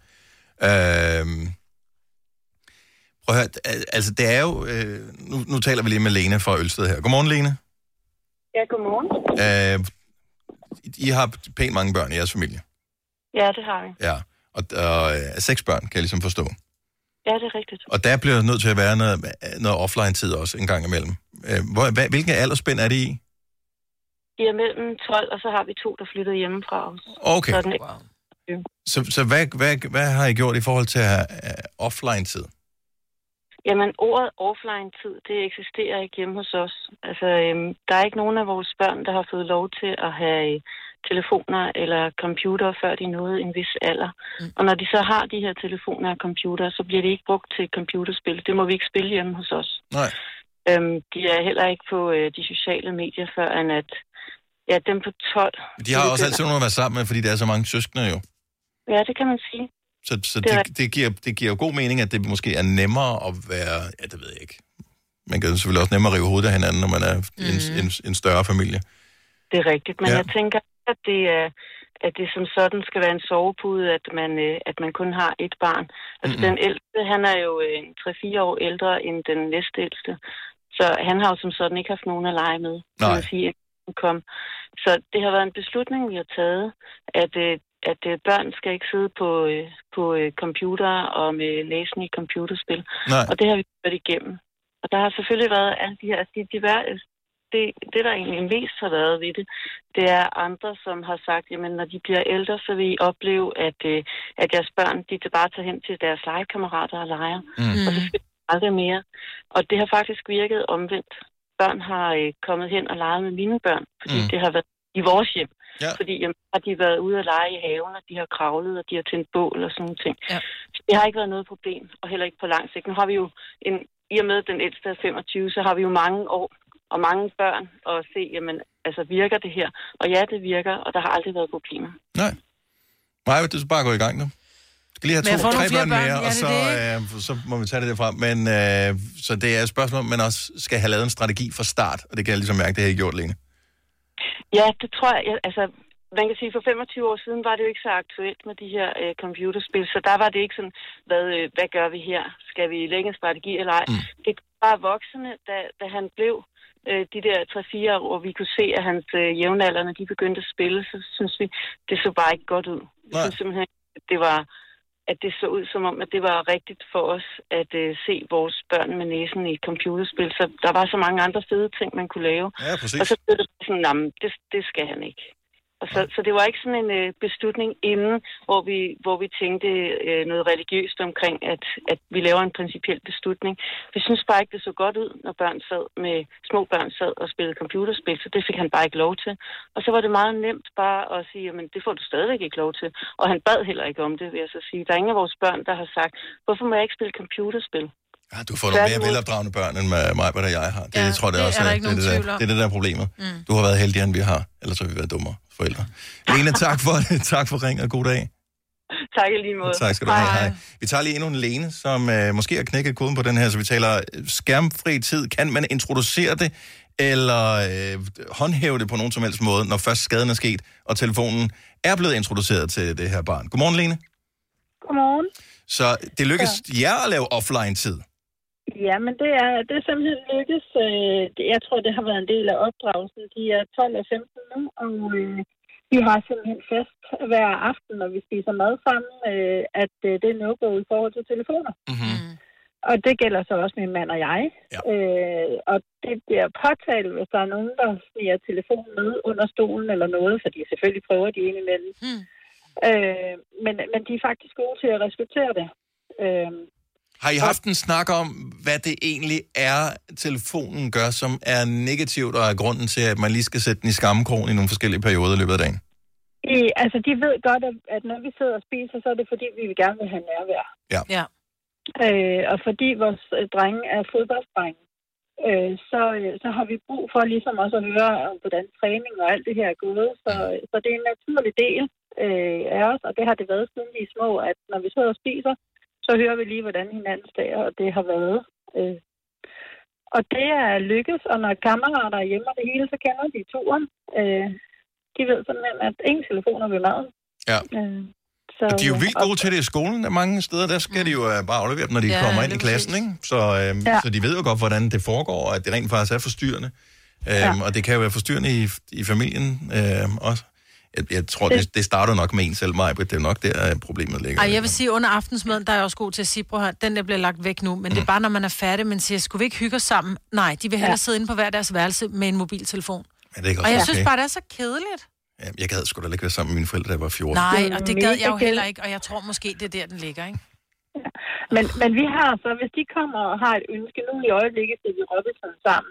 Prøv at høre, altså det er jo... nu taler vi lige med Lene fra Ølsted her. Godmorgen, Lene. Ja, godmorgen. I har pænt mange børn i jeres familie. Ja, det har vi. Ja, og 6 børn, kan jeg ligesom forstå. Ja, det er rigtigt. Og der bliver nødt til at være noget offline-tid også en gang imellem. Hvilken aldersspænd er det i? De er mellem 12, og så har vi 2, der flyttede hjemmefra os. Okay. Så hvad har I gjort i forhold til at have offline-tid? Jamen, ordet offline-tid, det eksisterer ikke hjemme hos os. Altså, der er ikke nogen af vores børn, der har fået lov til at have telefoner eller computer, før de nåede en vis alder. Og når de så har de her telefoner og computer, så bliver de ikke brugt til computerspil. Det må vi ikke spille hjemme hos os. Nej. De er heller ikke på de sociale medier, før end at... Ja, dem på 12... De har også altid nogen at være sammen med, fordi der er så mange søskende jo. Ja, det kan man sige. Så det giver jo god mening, at det måske er nemmere at være... Ja, det ved jeg ikke. Man kan selvfølgelig også nemmere rive hovedet af hinanden, når man er en større familie. Det er rigtigt, men jeg tænker, at det som sådan skal være en sovepude, at man kun har et barn. Altså den ældste, han er jo 3-4 år ældre end den næstældste. Så han har jo som sådan ikke haft nogen at lege med. Nej. Sige, kom. Så det har været en beslutning, vi har taget, at børn skal ikke sidde på computer og med næsen i computerspil. Nej. Og det har vi været igennem. Og der har selvfølgelig været alle de her... Det, der egentlig mest har været ved det er andre, som har sagt, jamen når de bliver ældre, så vil I opleve, at jeres børn, de bare tager hen til deres legekammerater og leger. Og så skal de aldrig mere. Og det har faktisk virket omvendt. Børn har kommet hen og leget med mine børn, fordi det har været i vores hjem. Ja. Fordi jamen, har de været ude at lege i haven, og de har kravlet, og de har tændt bål og sådan nogle ting. Ja. Så det har ikke været noget problem, og heller ikke på lang sigt. Nu har vi jo, i og med den ældste er 25, så har vi jo mange år og mange børn og se, jamen, altså virker det her? Og ja, det virker, og der har aldrig været problemer. Nej. Nej, det er bare at gå i gang nu. Skal lige have 2-3 børn mere, og så må vi tage det derfra. Men så det er et spørgsmål, man også skal have lavet en strategi fra start, og det kan jeg ligesom mærke, det har I gjort, Lene. Ja, det tror jeg, altså man kan sige, for 25 år siden var det jo ikke så aktuelt med de her computerspil, så der var det ikke sådan, hvad gør vi her? Skal vi lægge en strategi eller ej? Det var voksne, da han blev de der 3-4 år, vi kunne se, at hans jævnaldrende, de begyndte at spille, så synes vi, det så bare ikke godt ud. Vi synes simpelthen, at det så ud som om, at det var rigtigt for os at se vores børn med næsen i computerspil. Så der var så mange andre fede ting, man kunne lave. Ja, præcis. Og så blev det sådan, jamen, det skal han ikke. Og så det var ikke sådan en beslutning inden, hvor vi tænkte noget religiøst omkring, at vi laver en principiel beslutning. Vi synes bare ikke, det så godt ud, når små børn sad og spillede computerspil, så det fik han bare ikke lov til. Og så var det meget nemt bare at sige, jamen det får du stadigvæk ikke lov til. Og han bad heller ikke om det, vil jeg så sige. Der er ingen af vores børn, der har sagt, hvorfor må jeg ikke spille computerspil? Ja, du får nogle mere velopdragende børn, end mig, hvad jeg har. Det tror jeg også, det er det der problemet. Du har været heldigere, end vi har, ellers har vi været dummere forældre. Lene, tak for det. Tak for ring, og god dag. Tak i lige måde. Tak skal du have. Hej. Vi tager lige endnu en Lene, som måske har knækket koden på den her, så vi taler skærmfri tid. Kan man introducere det, eller håndhæve det på nogen som helst måde, når først skaden er sket, og telefonen er blevet introduceret til det her barn? Godmorgen, Lene. Godmorgen. Så det lykkes jer at lave offline-tid? Ja, men det er simpelthen lykkes. Jeg tror, det har været en del af opdragelsen. De er 12 og 15 nu, og vi har simpelthen fest hver aften, når vi spiser mad sammen, at det er no-go i forhold til telefoner. Mm-hmm. Og det gælder så også min mand og jeg. Ja. Og det bliver påtalt, hvis der er nogen, der sniger telefonen med under stolen eller noget, fordi selvfølgelig prøver de indimellem. Men de er faktisk gode til at respektere det. Har I haft en snak om, hvad det egentlig er, telefonen gør, som er negativt, og er grunden til, at man lige skal sætte den i skammekrogen i nogle forskellige perioder i løbet af dagen? Altså, de ved godt, at når vi sidder og spiser, så er det fordi, vi gerne vil have nærvær. Ja. Og fordi vores drenge er fodbolddrenge, så har vi brug for ligesom også at høre om, hvordan træning og alt det her er gået. Så det er en naturlig del af os, og det har det været siden vi er små, at når vi sidder og spiser, så hører vi lige, hvordan hinandens dager, og det har været. Og det er lykkes, og når kammerater er hjemme og det hele, så kender de turen. De ved simpelthen, at ingen telefoner ved maden. Ja. Så, de er jo vildt gode til det i skolen. Mange steder, der skal de jo bare aflevere dem, når de kommer ind i klassen. Ikke? Så de ved jo godt, hvordan det foregår, og at det rent faktisk er forstyrrende. Og det kan jo være forstyrrende i familien også. Jeg tror, det starter nok med en selv, Maja, det er nok der, problemet ligger. Ej, jeg vil sige, under aftensmaden, der er jeg også god til at sige, prøv her, den der bliver lagt væk nu, men det er bare, når man er færdig, man siger, skulle vi ikke hygge os sammen? Nej, de vil hellere sidde inde på hver deres værelse med en mobiltelefon. Ja, det er og jeg synes bare, det er så kedeligt. Ja, jeg gad sgu da ikke være sammen med mine forældre, da jeg var 14. Nej, og det gad jeg jo heller ikke, og jeg tror måske, det er der, den ligger, ikke? Ja. Men vi har så, hvis de kommer og har et ønske, nu i øjeblikket, så vi Robinson sammen.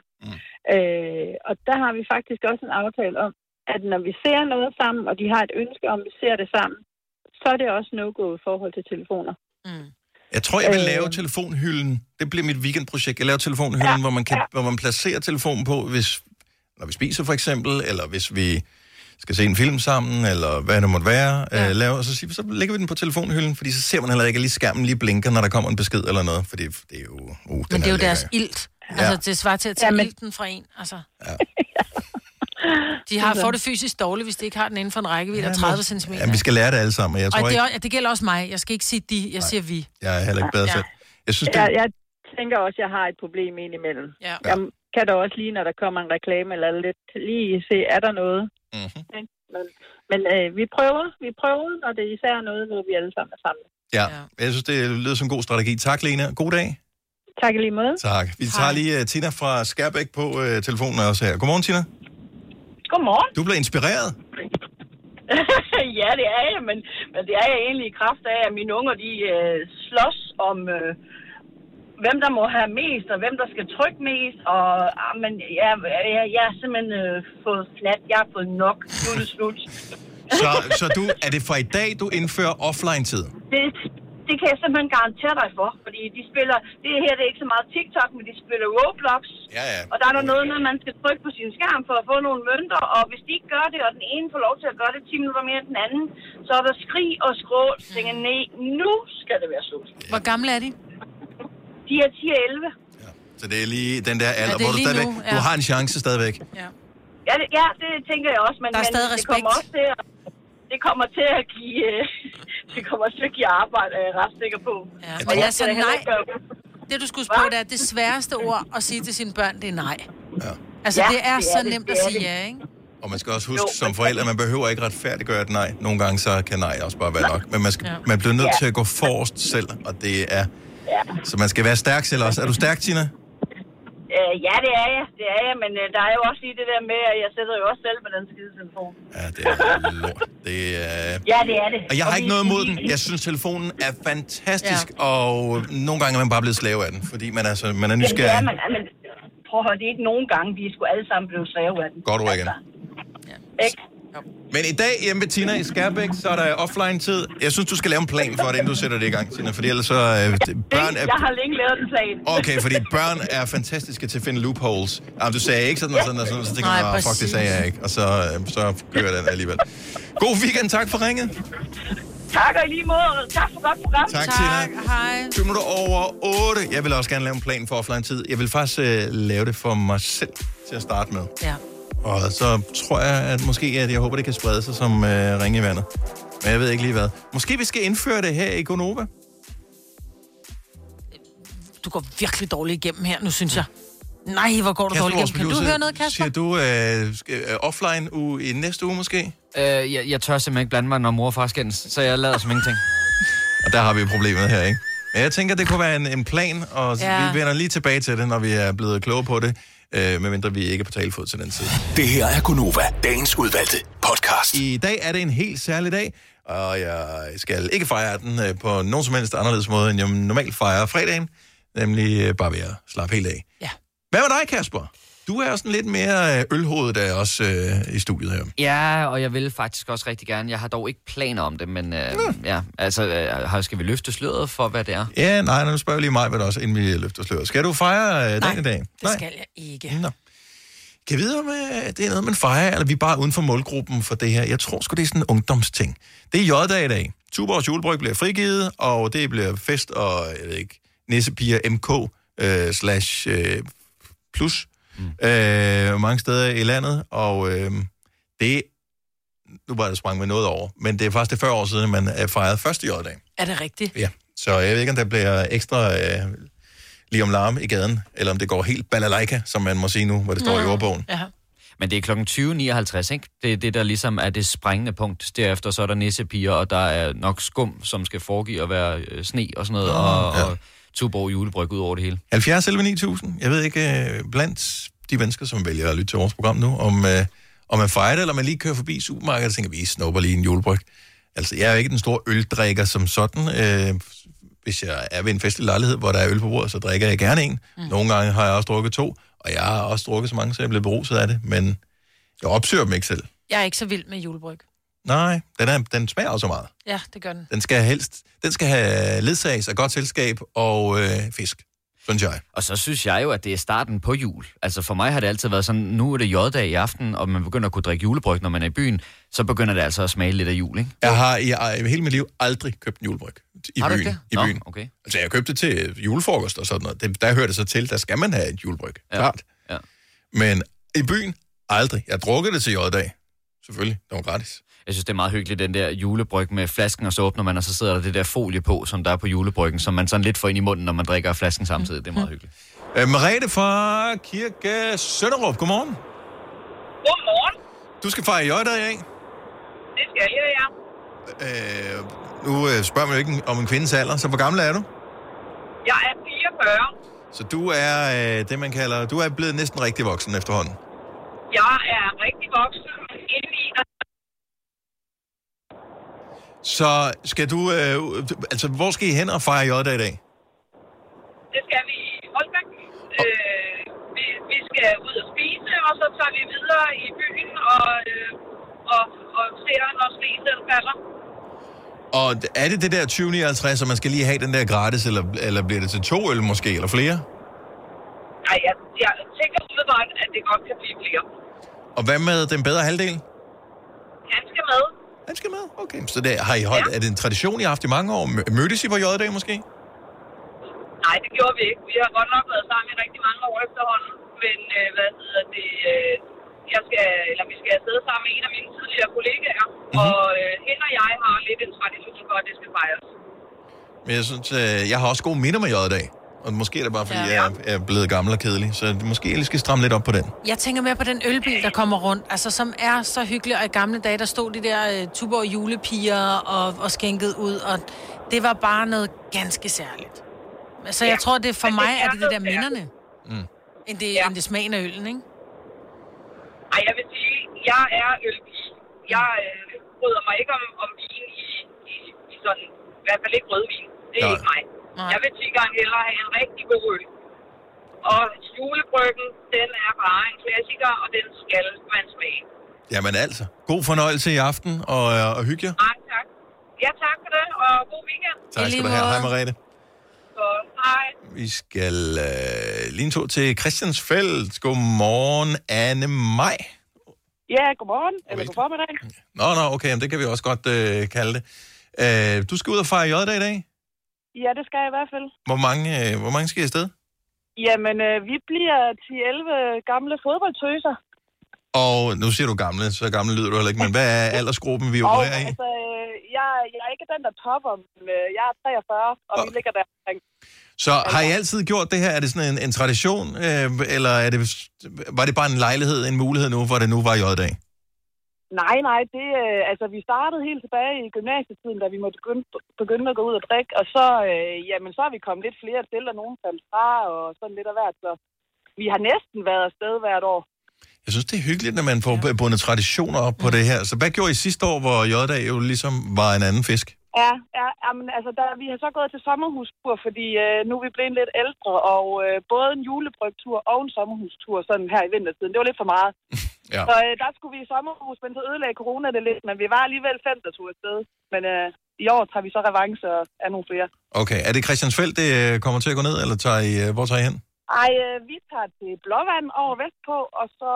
Og der har vi faktisk også en aftale om, at når vi ser noget sammen, og de har et ønske om, at vi ser det sammen, så er det også no-go i forhold til telefoner. Jeg tror, jeg vil lave telefonhylden. Det bliver mit weekendprojekt. Jeg laver telefonhylden, hvor man placerer telefonen på, når vi spiser for eksempel, eller hvis vi skal se en film sammen, eller hvad det måtte være, og så lægger vi den på telefonhylden, fordi så ser man heller ikke, at lige skærmen lige blinker, når der kommer en besked eller noget, fordi det er jo... Men det er jo deres ilt. Altså, det svarer til at tage ilten fra en, altså. Ja. De får det fysisk dårligt, hvis de ikke har den inden for en rækkevidde af 30 cm. Ja, vi skal lære det alle sammen. Jeg tror det gælder også mig. Jeg skal ikke sige de, jeg siger vi. Jeg er heller ikke bedre selv. Jeg tænker også, at jeg har et problem indimellem. Ja. kan der også lige, når der kommer en reklame eller lidt, lige se, er der noget. Mm-hmm. Men vi prøver, når det især er noget, hvor vi alle sammen er samlet. Ja, jeg synes, det lyder som en god strategi. Tak, Lena. God dag. Tak i lige måde. Tak. Vi tager lige Tina fra Skærbæk på telefonen også her. Godmorgen, Tina. Godmorgen. Du blev inspireret. Ja, det er jeg, men det er jeg egentlig i kraft af, at mine unger, de slås om, hvem der må have mest, og hvem der skal trykke mest, og men jeg er simpelthen fået flat. Jeg har fået nok. Nu er det slut. Så er det fra i dag, du indfører offline-tid? Det kan jeg simpelthen garantere dig for, fordi de spiller, det her det er ikke så meget TikTok, men de spiller Roblox, og der er der noget, man skal trykke på sin skærm for at få nogle mønter, og hvis de ikke gør det, og den ene får lov til at gøre det 10 minutter mere end den anden, så er der skrig og skrål, så tænker nej, nu skal det være slut. Hvor gamle er de? De er 10 og 11. Ja. Så det er lige den der alder, hvor du stadigvæk, du har en chance stadigvæk. Ja, det tænker jeg også, men det kommer også til at... Det kommer til at give arbejde, er jeg ret sikker på. Ja, men altså nej, det du skulle spørge, det er det sværeste ord at sige til sine børn, det er nej. Ja. Altså det er så nemt at sige ja, ikke? Og man skal også huske som forældre, man behøver ikke retfærdiggøre et nej. Nogle gange så kan nej også bare være nok. Men man bliver nødt til at gå forrest selv, og det er... Så man skal være stærk selv også. Er du stærk, Tina? Ja, det er jeg, men der er jo også lige det der med, at jeg sætter jo også selv med den skide telefon. Ja, det er lort. Ja, det er det. Og jeg har ikke noget imod den. Jeg synes, telefonen er fantastisk, og nogle gange er man bare blevet slave af den, fordi man er nysgerrig. Ja, men prøv at høre, det er ikke nogen gange, vi skulle alle sammen blive slave af den. Godt ord igen. Ikke? Men i dag hjemme ved Tina i Skærbæk, så er der offline-tid. Jeg synes, du skal lave en plan for det, inden du sætter det i gang, Tina. Fordi ellers så... børn er... Jeg har længe lavet en plan. Okay, fordi børn er fantastiske til at finde loopholes. Jamen, du sagde ikke sådan og sådan og sådan, så tænker jeg, fuck, det sagde jeg ikke. Og så kører den alligevel. God weekend, tak for ringet. Tak, og i lige måde. Tak for godt program. Tak, Tina. Hej. 20 minutter over 8. Jeg vil også gerne lave en plan for offline-tid. Jeg vil faktisk lave det for mig selv til at starte med. Ja. Og så tror jeg, at jeg håber, det kan sprede sig som ringe i vandet. Men jeg ved ikke lige hvad. Måske vi skal indføre det her i Gonova? Du går virkelig dårligt igennem her, nu synes jeg. Nej, hvor går du dårligt igennem. Kan du høre noget, Kasper? Siger du offline i næste uge måske? Jeg tør simpelthen ikke blande mig, når mor og far skændes, så jeg lader som ingenting. Og der har vi problemet her, ikke? Men jeg tænker, det kunne være en plan, og vi vender lige tilbage til det, når vi er blevet kloge på det. Medmindre vi ikke er på talefod til den side. Det her er Gonova, dagens udvalgte podcast. I dag er det en helt særlig dag, og jeg skal ikke fejre den på nogen som helst anderledes måde, end jeg normalt fejrer fredagen, nemlig bare ved at slappe helt af. Ja. Hvad med dig, Kasper? Du er sådan lidt mere ølhovedet af os i studiet her. Ja, og jeg vil faktisk også rigtig gerne. Jeg har dog ikke planer om det, men skal vi løfte sløret for, hvad det er? Ja, nej, nu spørger jeg lige mig, hvad det også, inden vi løfter sløret. Skal du fejre dagen i dag? Det skal jeg ikke. Nå. Kan jeg vide, om det er noget, man fejrer, eller vi er bare uden for målgruppen for det her? Jeg tror sgu, det er sådan en ungdomsting. Det er J-dag i dag. Tuborgs julebryg bliver frigivet, og det bliver fest og, jeg ved ikke, nissepiger MK /plus. Mange steder i landet, og det nu var det sprang med noget over, men det er faktisk det 40 år siden, man er fejret første J-dag. Er det rigtigt? Ja, så jeg ved ikke, om der bliver ekstra lige om larm i gaden, eller om det går helt balalaika, som man må sige nu, hvor det står i ordbogen. Ja. Men det er klokken 20.59, ikke? Det er det, der ligesom er det sprængende punkt. Derefter så er der nissepiger, og der er nok skum, som skal foregive at være sne og sådan noget, og Tuborg julebryg ud over det hele. 70 11 9000. Jeg ved ikke, blandt de mennesker, som vælger at lytte til vores program nu, om man fejrer det, eller man lige kører forbi supermarkedet og tænker, vi snupper lige en julebryg. Altså, jeg er jo ikke den store øldrikker som sådan. Hvis jeg er ved en festlig lejlighed, hvor der er øl på bordet, så drikker jeg gerne en. Nogle gange har jeg også drukket 2, og jeg har også drukket så mange, så jeg bliver beruset af det, men jeg opsøger dem ikke selv. Jeg er ikke så vild med julebryg. Nej, den smager også meget. Ja, det gør den. Den skal have ledsages af godt selskab og fisk, synes jeg. Og så synes jeg jo, at det er starten på jul. Altså for mig har det altid været sådan, nu er det J-dag i aften, og man begynder at kunne drikke julebryg, når man er i byen, så begynder det altså at smage lidt af jul, ikke? Jeg har i hele mit liv aldrig købt en julebryg i har byen. Du det? I byen. Okay. Altså jeg købte det til julefrokost og sådan noget. Der hører det så til, der skal man have et julebryg, klart. Ja. Men i byen, aldrig. Jeg drukker det til J-dag. Selvfølgelig, det var gratis. Jeg synes, det er meget hyggeligt, den der julebryg med flasken, og så åbner man, og så sidder der det der folie på, som der er på julebryggen, som man sådan lidt får ind i munden, når man drikker flasken samtidig. Det er meget hyggeligt. Merete fra Kirke Sønderup, godmorgen. Godmorgen. Du skal fejre J-dag i dag. Det skal jeg, ja. Nu spørger man jo ikke om en kvindes alder, så hvor gammel er du? Jeg er 44. Så du er det, man kalder... Du er blevet næsten rigtig voksen efterhånden. Jeg er rigtig voksen, men indeni... Så skal du... altså, hvor skal I hen og fejre J-dag i dag? Det skal vi i Holbæk. Vi skal ud og spise, og så tager vi videre i byen og ser, når sneen falder. Og er det der 2059, så man skal lige have den der gratis, eller bliver det til 2 øl måske, eller flere? Nej, jeg tænker umiddelbart, at det godt kan blive flere. Og hvad med den bedre halvdel? Han skal med. Han skal med? Okay. Så det, har I holdt, er det en tradition, I har haft i mange år? Mødtes I på J-dag måske? Nej, det gjorde vi ikke. Vi har godt nok været sammen i rigtig mange år efterhånden. Men vi skal afsted sammen med en af mine tidligere kollegaer. Og hende og jeg har lidt en tradition for, at det skal fejres. Men jeg synes, jeg har også gode minder med J-dag. Og måske er det bare, fordi jeg er blevet gammel og kedelig. Så måske jeg lige skal stramme lidt op på den. Jeg tænker mere på den ølbil, der kommer rundt. Altså, som er så hyggelig. Og i gamle dage, der stod de der Tuborg julepiger og skænkede ud. Og det var bare noget ganske særligt. Så jeg tror, det for mig er det der minderne. End det smagen af øllen, ikke? Ej, jeg vil sige, jeg er ølpige. Jeg bryder mig ikke om vin i sådan, i hvert fald ikke rødvin. Det er ikke mig. Nej. Jeg vil 10 gange hellere have en rigtig god øl. Og julebryggen, den er bare en klassiker, og den skal man smage. Jamen altså, god fornøjelse i aften, og hygge jer. Tak. Ja, tak for det, og god weekend. Tak skal du have. Hej, Merete. Hej. Vi skal lige en tur til Christiansfeld. Godmorgen, Anne Maj. Ja, godmorgen. Eller god formiddag. Nå, okay, det kan vi også godt kalde det. Du skal ud og fejre J-dag i dag? Ja, det skal jeg i hvert fald. Hvor mange skal I afsted? Jamen, vi bliver 10-11 gamle fodboldtøser. Og nu siger du gamle, så gamle lyder du heller ikke, men hvad er aldersgruppen, vi opererer i? Altså, jeg er ikke den, der topper, men jeg er 43, og vi ligger der omkring. Så har I altid gjort det her? Er det sådan en tradition, eller var det bare en lejlighed, en mulighed nu, hvor det nu var J-dag? Nej, vi startede helt tilbage i gymnasietiden, da vi måtte begynde at gå ud og drikke, og så, så er vi kommet lidt flere til, og nogen faldt fra, og sådan lidt af hvert, så vi har næsten været afsted hvert år. Jeg synes, det er hyggeligt, når man får bundet traditioner op på det her. Så hvad gjorde I sidste år, hvor J-dag jo ligesom var en anden fisk? Vi har så gået til sommerhustur, fordi nu er vi blevet lidt ældre, og både en julebrygtur og en sommerhustur sådan her i vintertiden, det var lidt for meget. Ja. Så der skulle vi i sommerhus, men så ødelagde corona det lidt, men vi var alligevel 5, der tog afsted. Men i år tager vi så revanche og er nogle flere. Okay, er det Christiansfeld, det kommer til at gå ned, eller hvor tager I hen? Vi tager til Blåvand over vestpå, og så,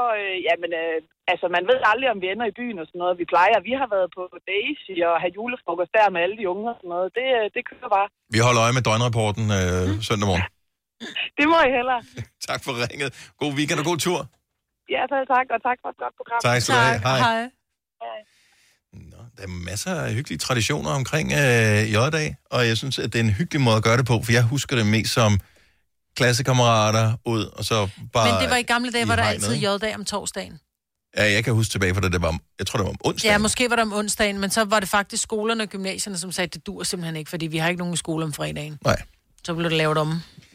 man ved aldrig, om vi ender i byen og sådan noget. Vi plejer, vi har været på Daisy og have julefrokost der med alle de unge og sådan noget. Det kører bare. Vi holder øje med døgnrapporten søndag morgen. Det må I hellere. Tak for ringet. God weekend og god tur. Ja, tak, og tak for et godt program. Tak skal du have. Hej. Hej. Nå, der er masser af hyggelige traditioner omkring J-dag, og jeg synes, at det er en hyggelig måde at gøre det på, for jeg husker det mest som klassekammerater ud, og så bare... Men det var i gamle dage, var der altid J-dag om torsdagen. Ja, jeg kan huske tilbage fra det var, jeg tror, det var om onsdagen. Ja, måske var det om onsdagen, men så var det faktisk skolerne og gymnasierne, som sagde, det dur simpelthen ikke, fordi vi har ikke nogen skole om fredagen. Nej. Så blev det lavet om.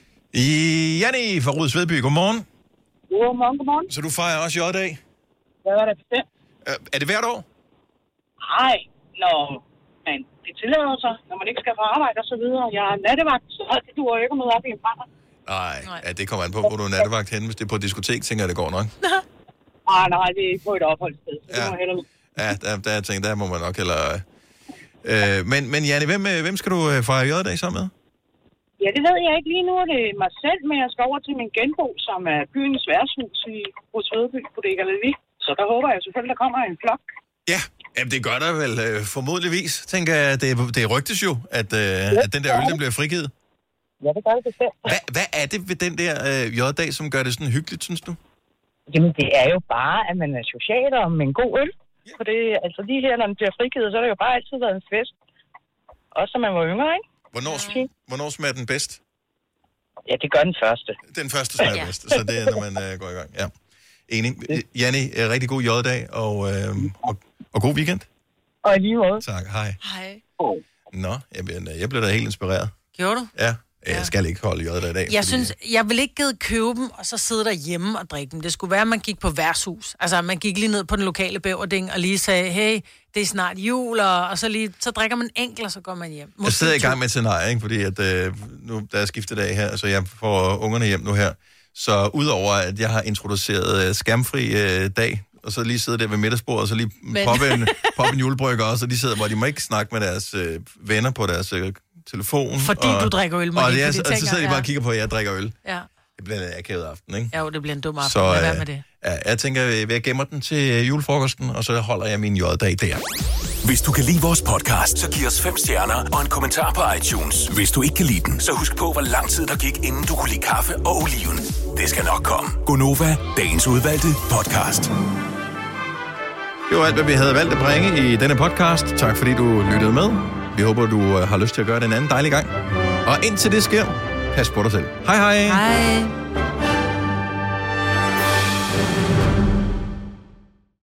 Janni fra Rudsvedby, godmorgen. Godmorgen. Så du fejrer også J-dag? Ja, var det bestemt. Er det hvert år? Nej, men det tillader sig, når man ikke skal på arbejde og så videre. Jeg er nattevagt, så det duer ikke at møde op i en brænder. Nej, ja, det kommer an på, hvor du er nattevagt henne. Hvis det er på diskotek, tænker jeg, det går nok. Nej, det er på et opholdssted. Så det må hellere. Ja, der tænker der må man nok hellere... Men Janni, hvem skal du fejre J-dag sammen med? Ja, det ved jeg ikke lige nu. Det er mig selv, men jeg skal over til min genbo, som er byens værtshus i Rudsvedby, Bodega Levi. Så der håber jeg selvfølgelig, der kommer en flok. Ja, jamen, det gør der vel formodentligvis. Tænker jeg, det rygtes jo, at den der øl, den bliver frigivet. Ja, det gør det bestemt. Hvad er det ved den der J-dag, som gør det sådan hyggeligt, synes du? Jamen, det er jo bare, at man er social og med en god øl. Ja. For det, altså lige her, når den bliver frigivet, så har det jo bare altid været en fest. Også når man var yngre, ikke? Hvornår smager den bedst? Ja, det gør den første. Den første smager bedst, så det er, når man går i gang. Ja. Enig. Janni, rigtig god J-dag, og god weekend. Og i lige måde. Tak, hej. Hej. Nå, jeg blev da helt inspireret. Gjorde du? Ja. Jeg skal ikke holde J-dag i dag. Jeg synes, jeg vil ikke gide købe dem, og så sidde derhjemme og drikke dem. Det skulle være, at man gik på værtshus. Altså, man gik lige ned på den lokale bæverding og lige sagde, hey, det er snart jul, og så drikker man enkelt, og så går man hjem. Jeg sidder i gang med et scenarie, ikke? Fordi at, nu der er skiftedag her, så jeg får ungerne hjem nu her. Så udover at jeg har introduceret skærmfri dag, og så lige sidder der ved middagsbordet, og så lige poppe en julebrygger også, og de sidder, hvor de må ikke snakke med deres venner på deres telefon. Fordi du drikker øl, og så sidder de bare og kigger på, at jeg drikker øl. Ja. Det bliver en akavet aften, ikke? Ja, det bliver en dum aften. Så hvad med det? Ja, jeg tænker, at jeg gemmer den til julefrokosten, og så holder jeg min J-dag der. Hvis du kan lide vores podcast, så giv os 5 stjerner og en kommentar på iTunes. Hvis du ikke kan lide den, så husk på, hvor lang tid der gik, inden du kunne lide kaffe og oliven. Det skal nok komme. Gonova, dagens udvalgte podcast. Det var alt, hvad vi havde valgt at bringe i denne podcast. Tak fordi du lyttede med. Vi håber, du har lyst til at gøre det en anden dejlig gang. Og indtil det sker, pas på dig selv. Hej hej. Hej.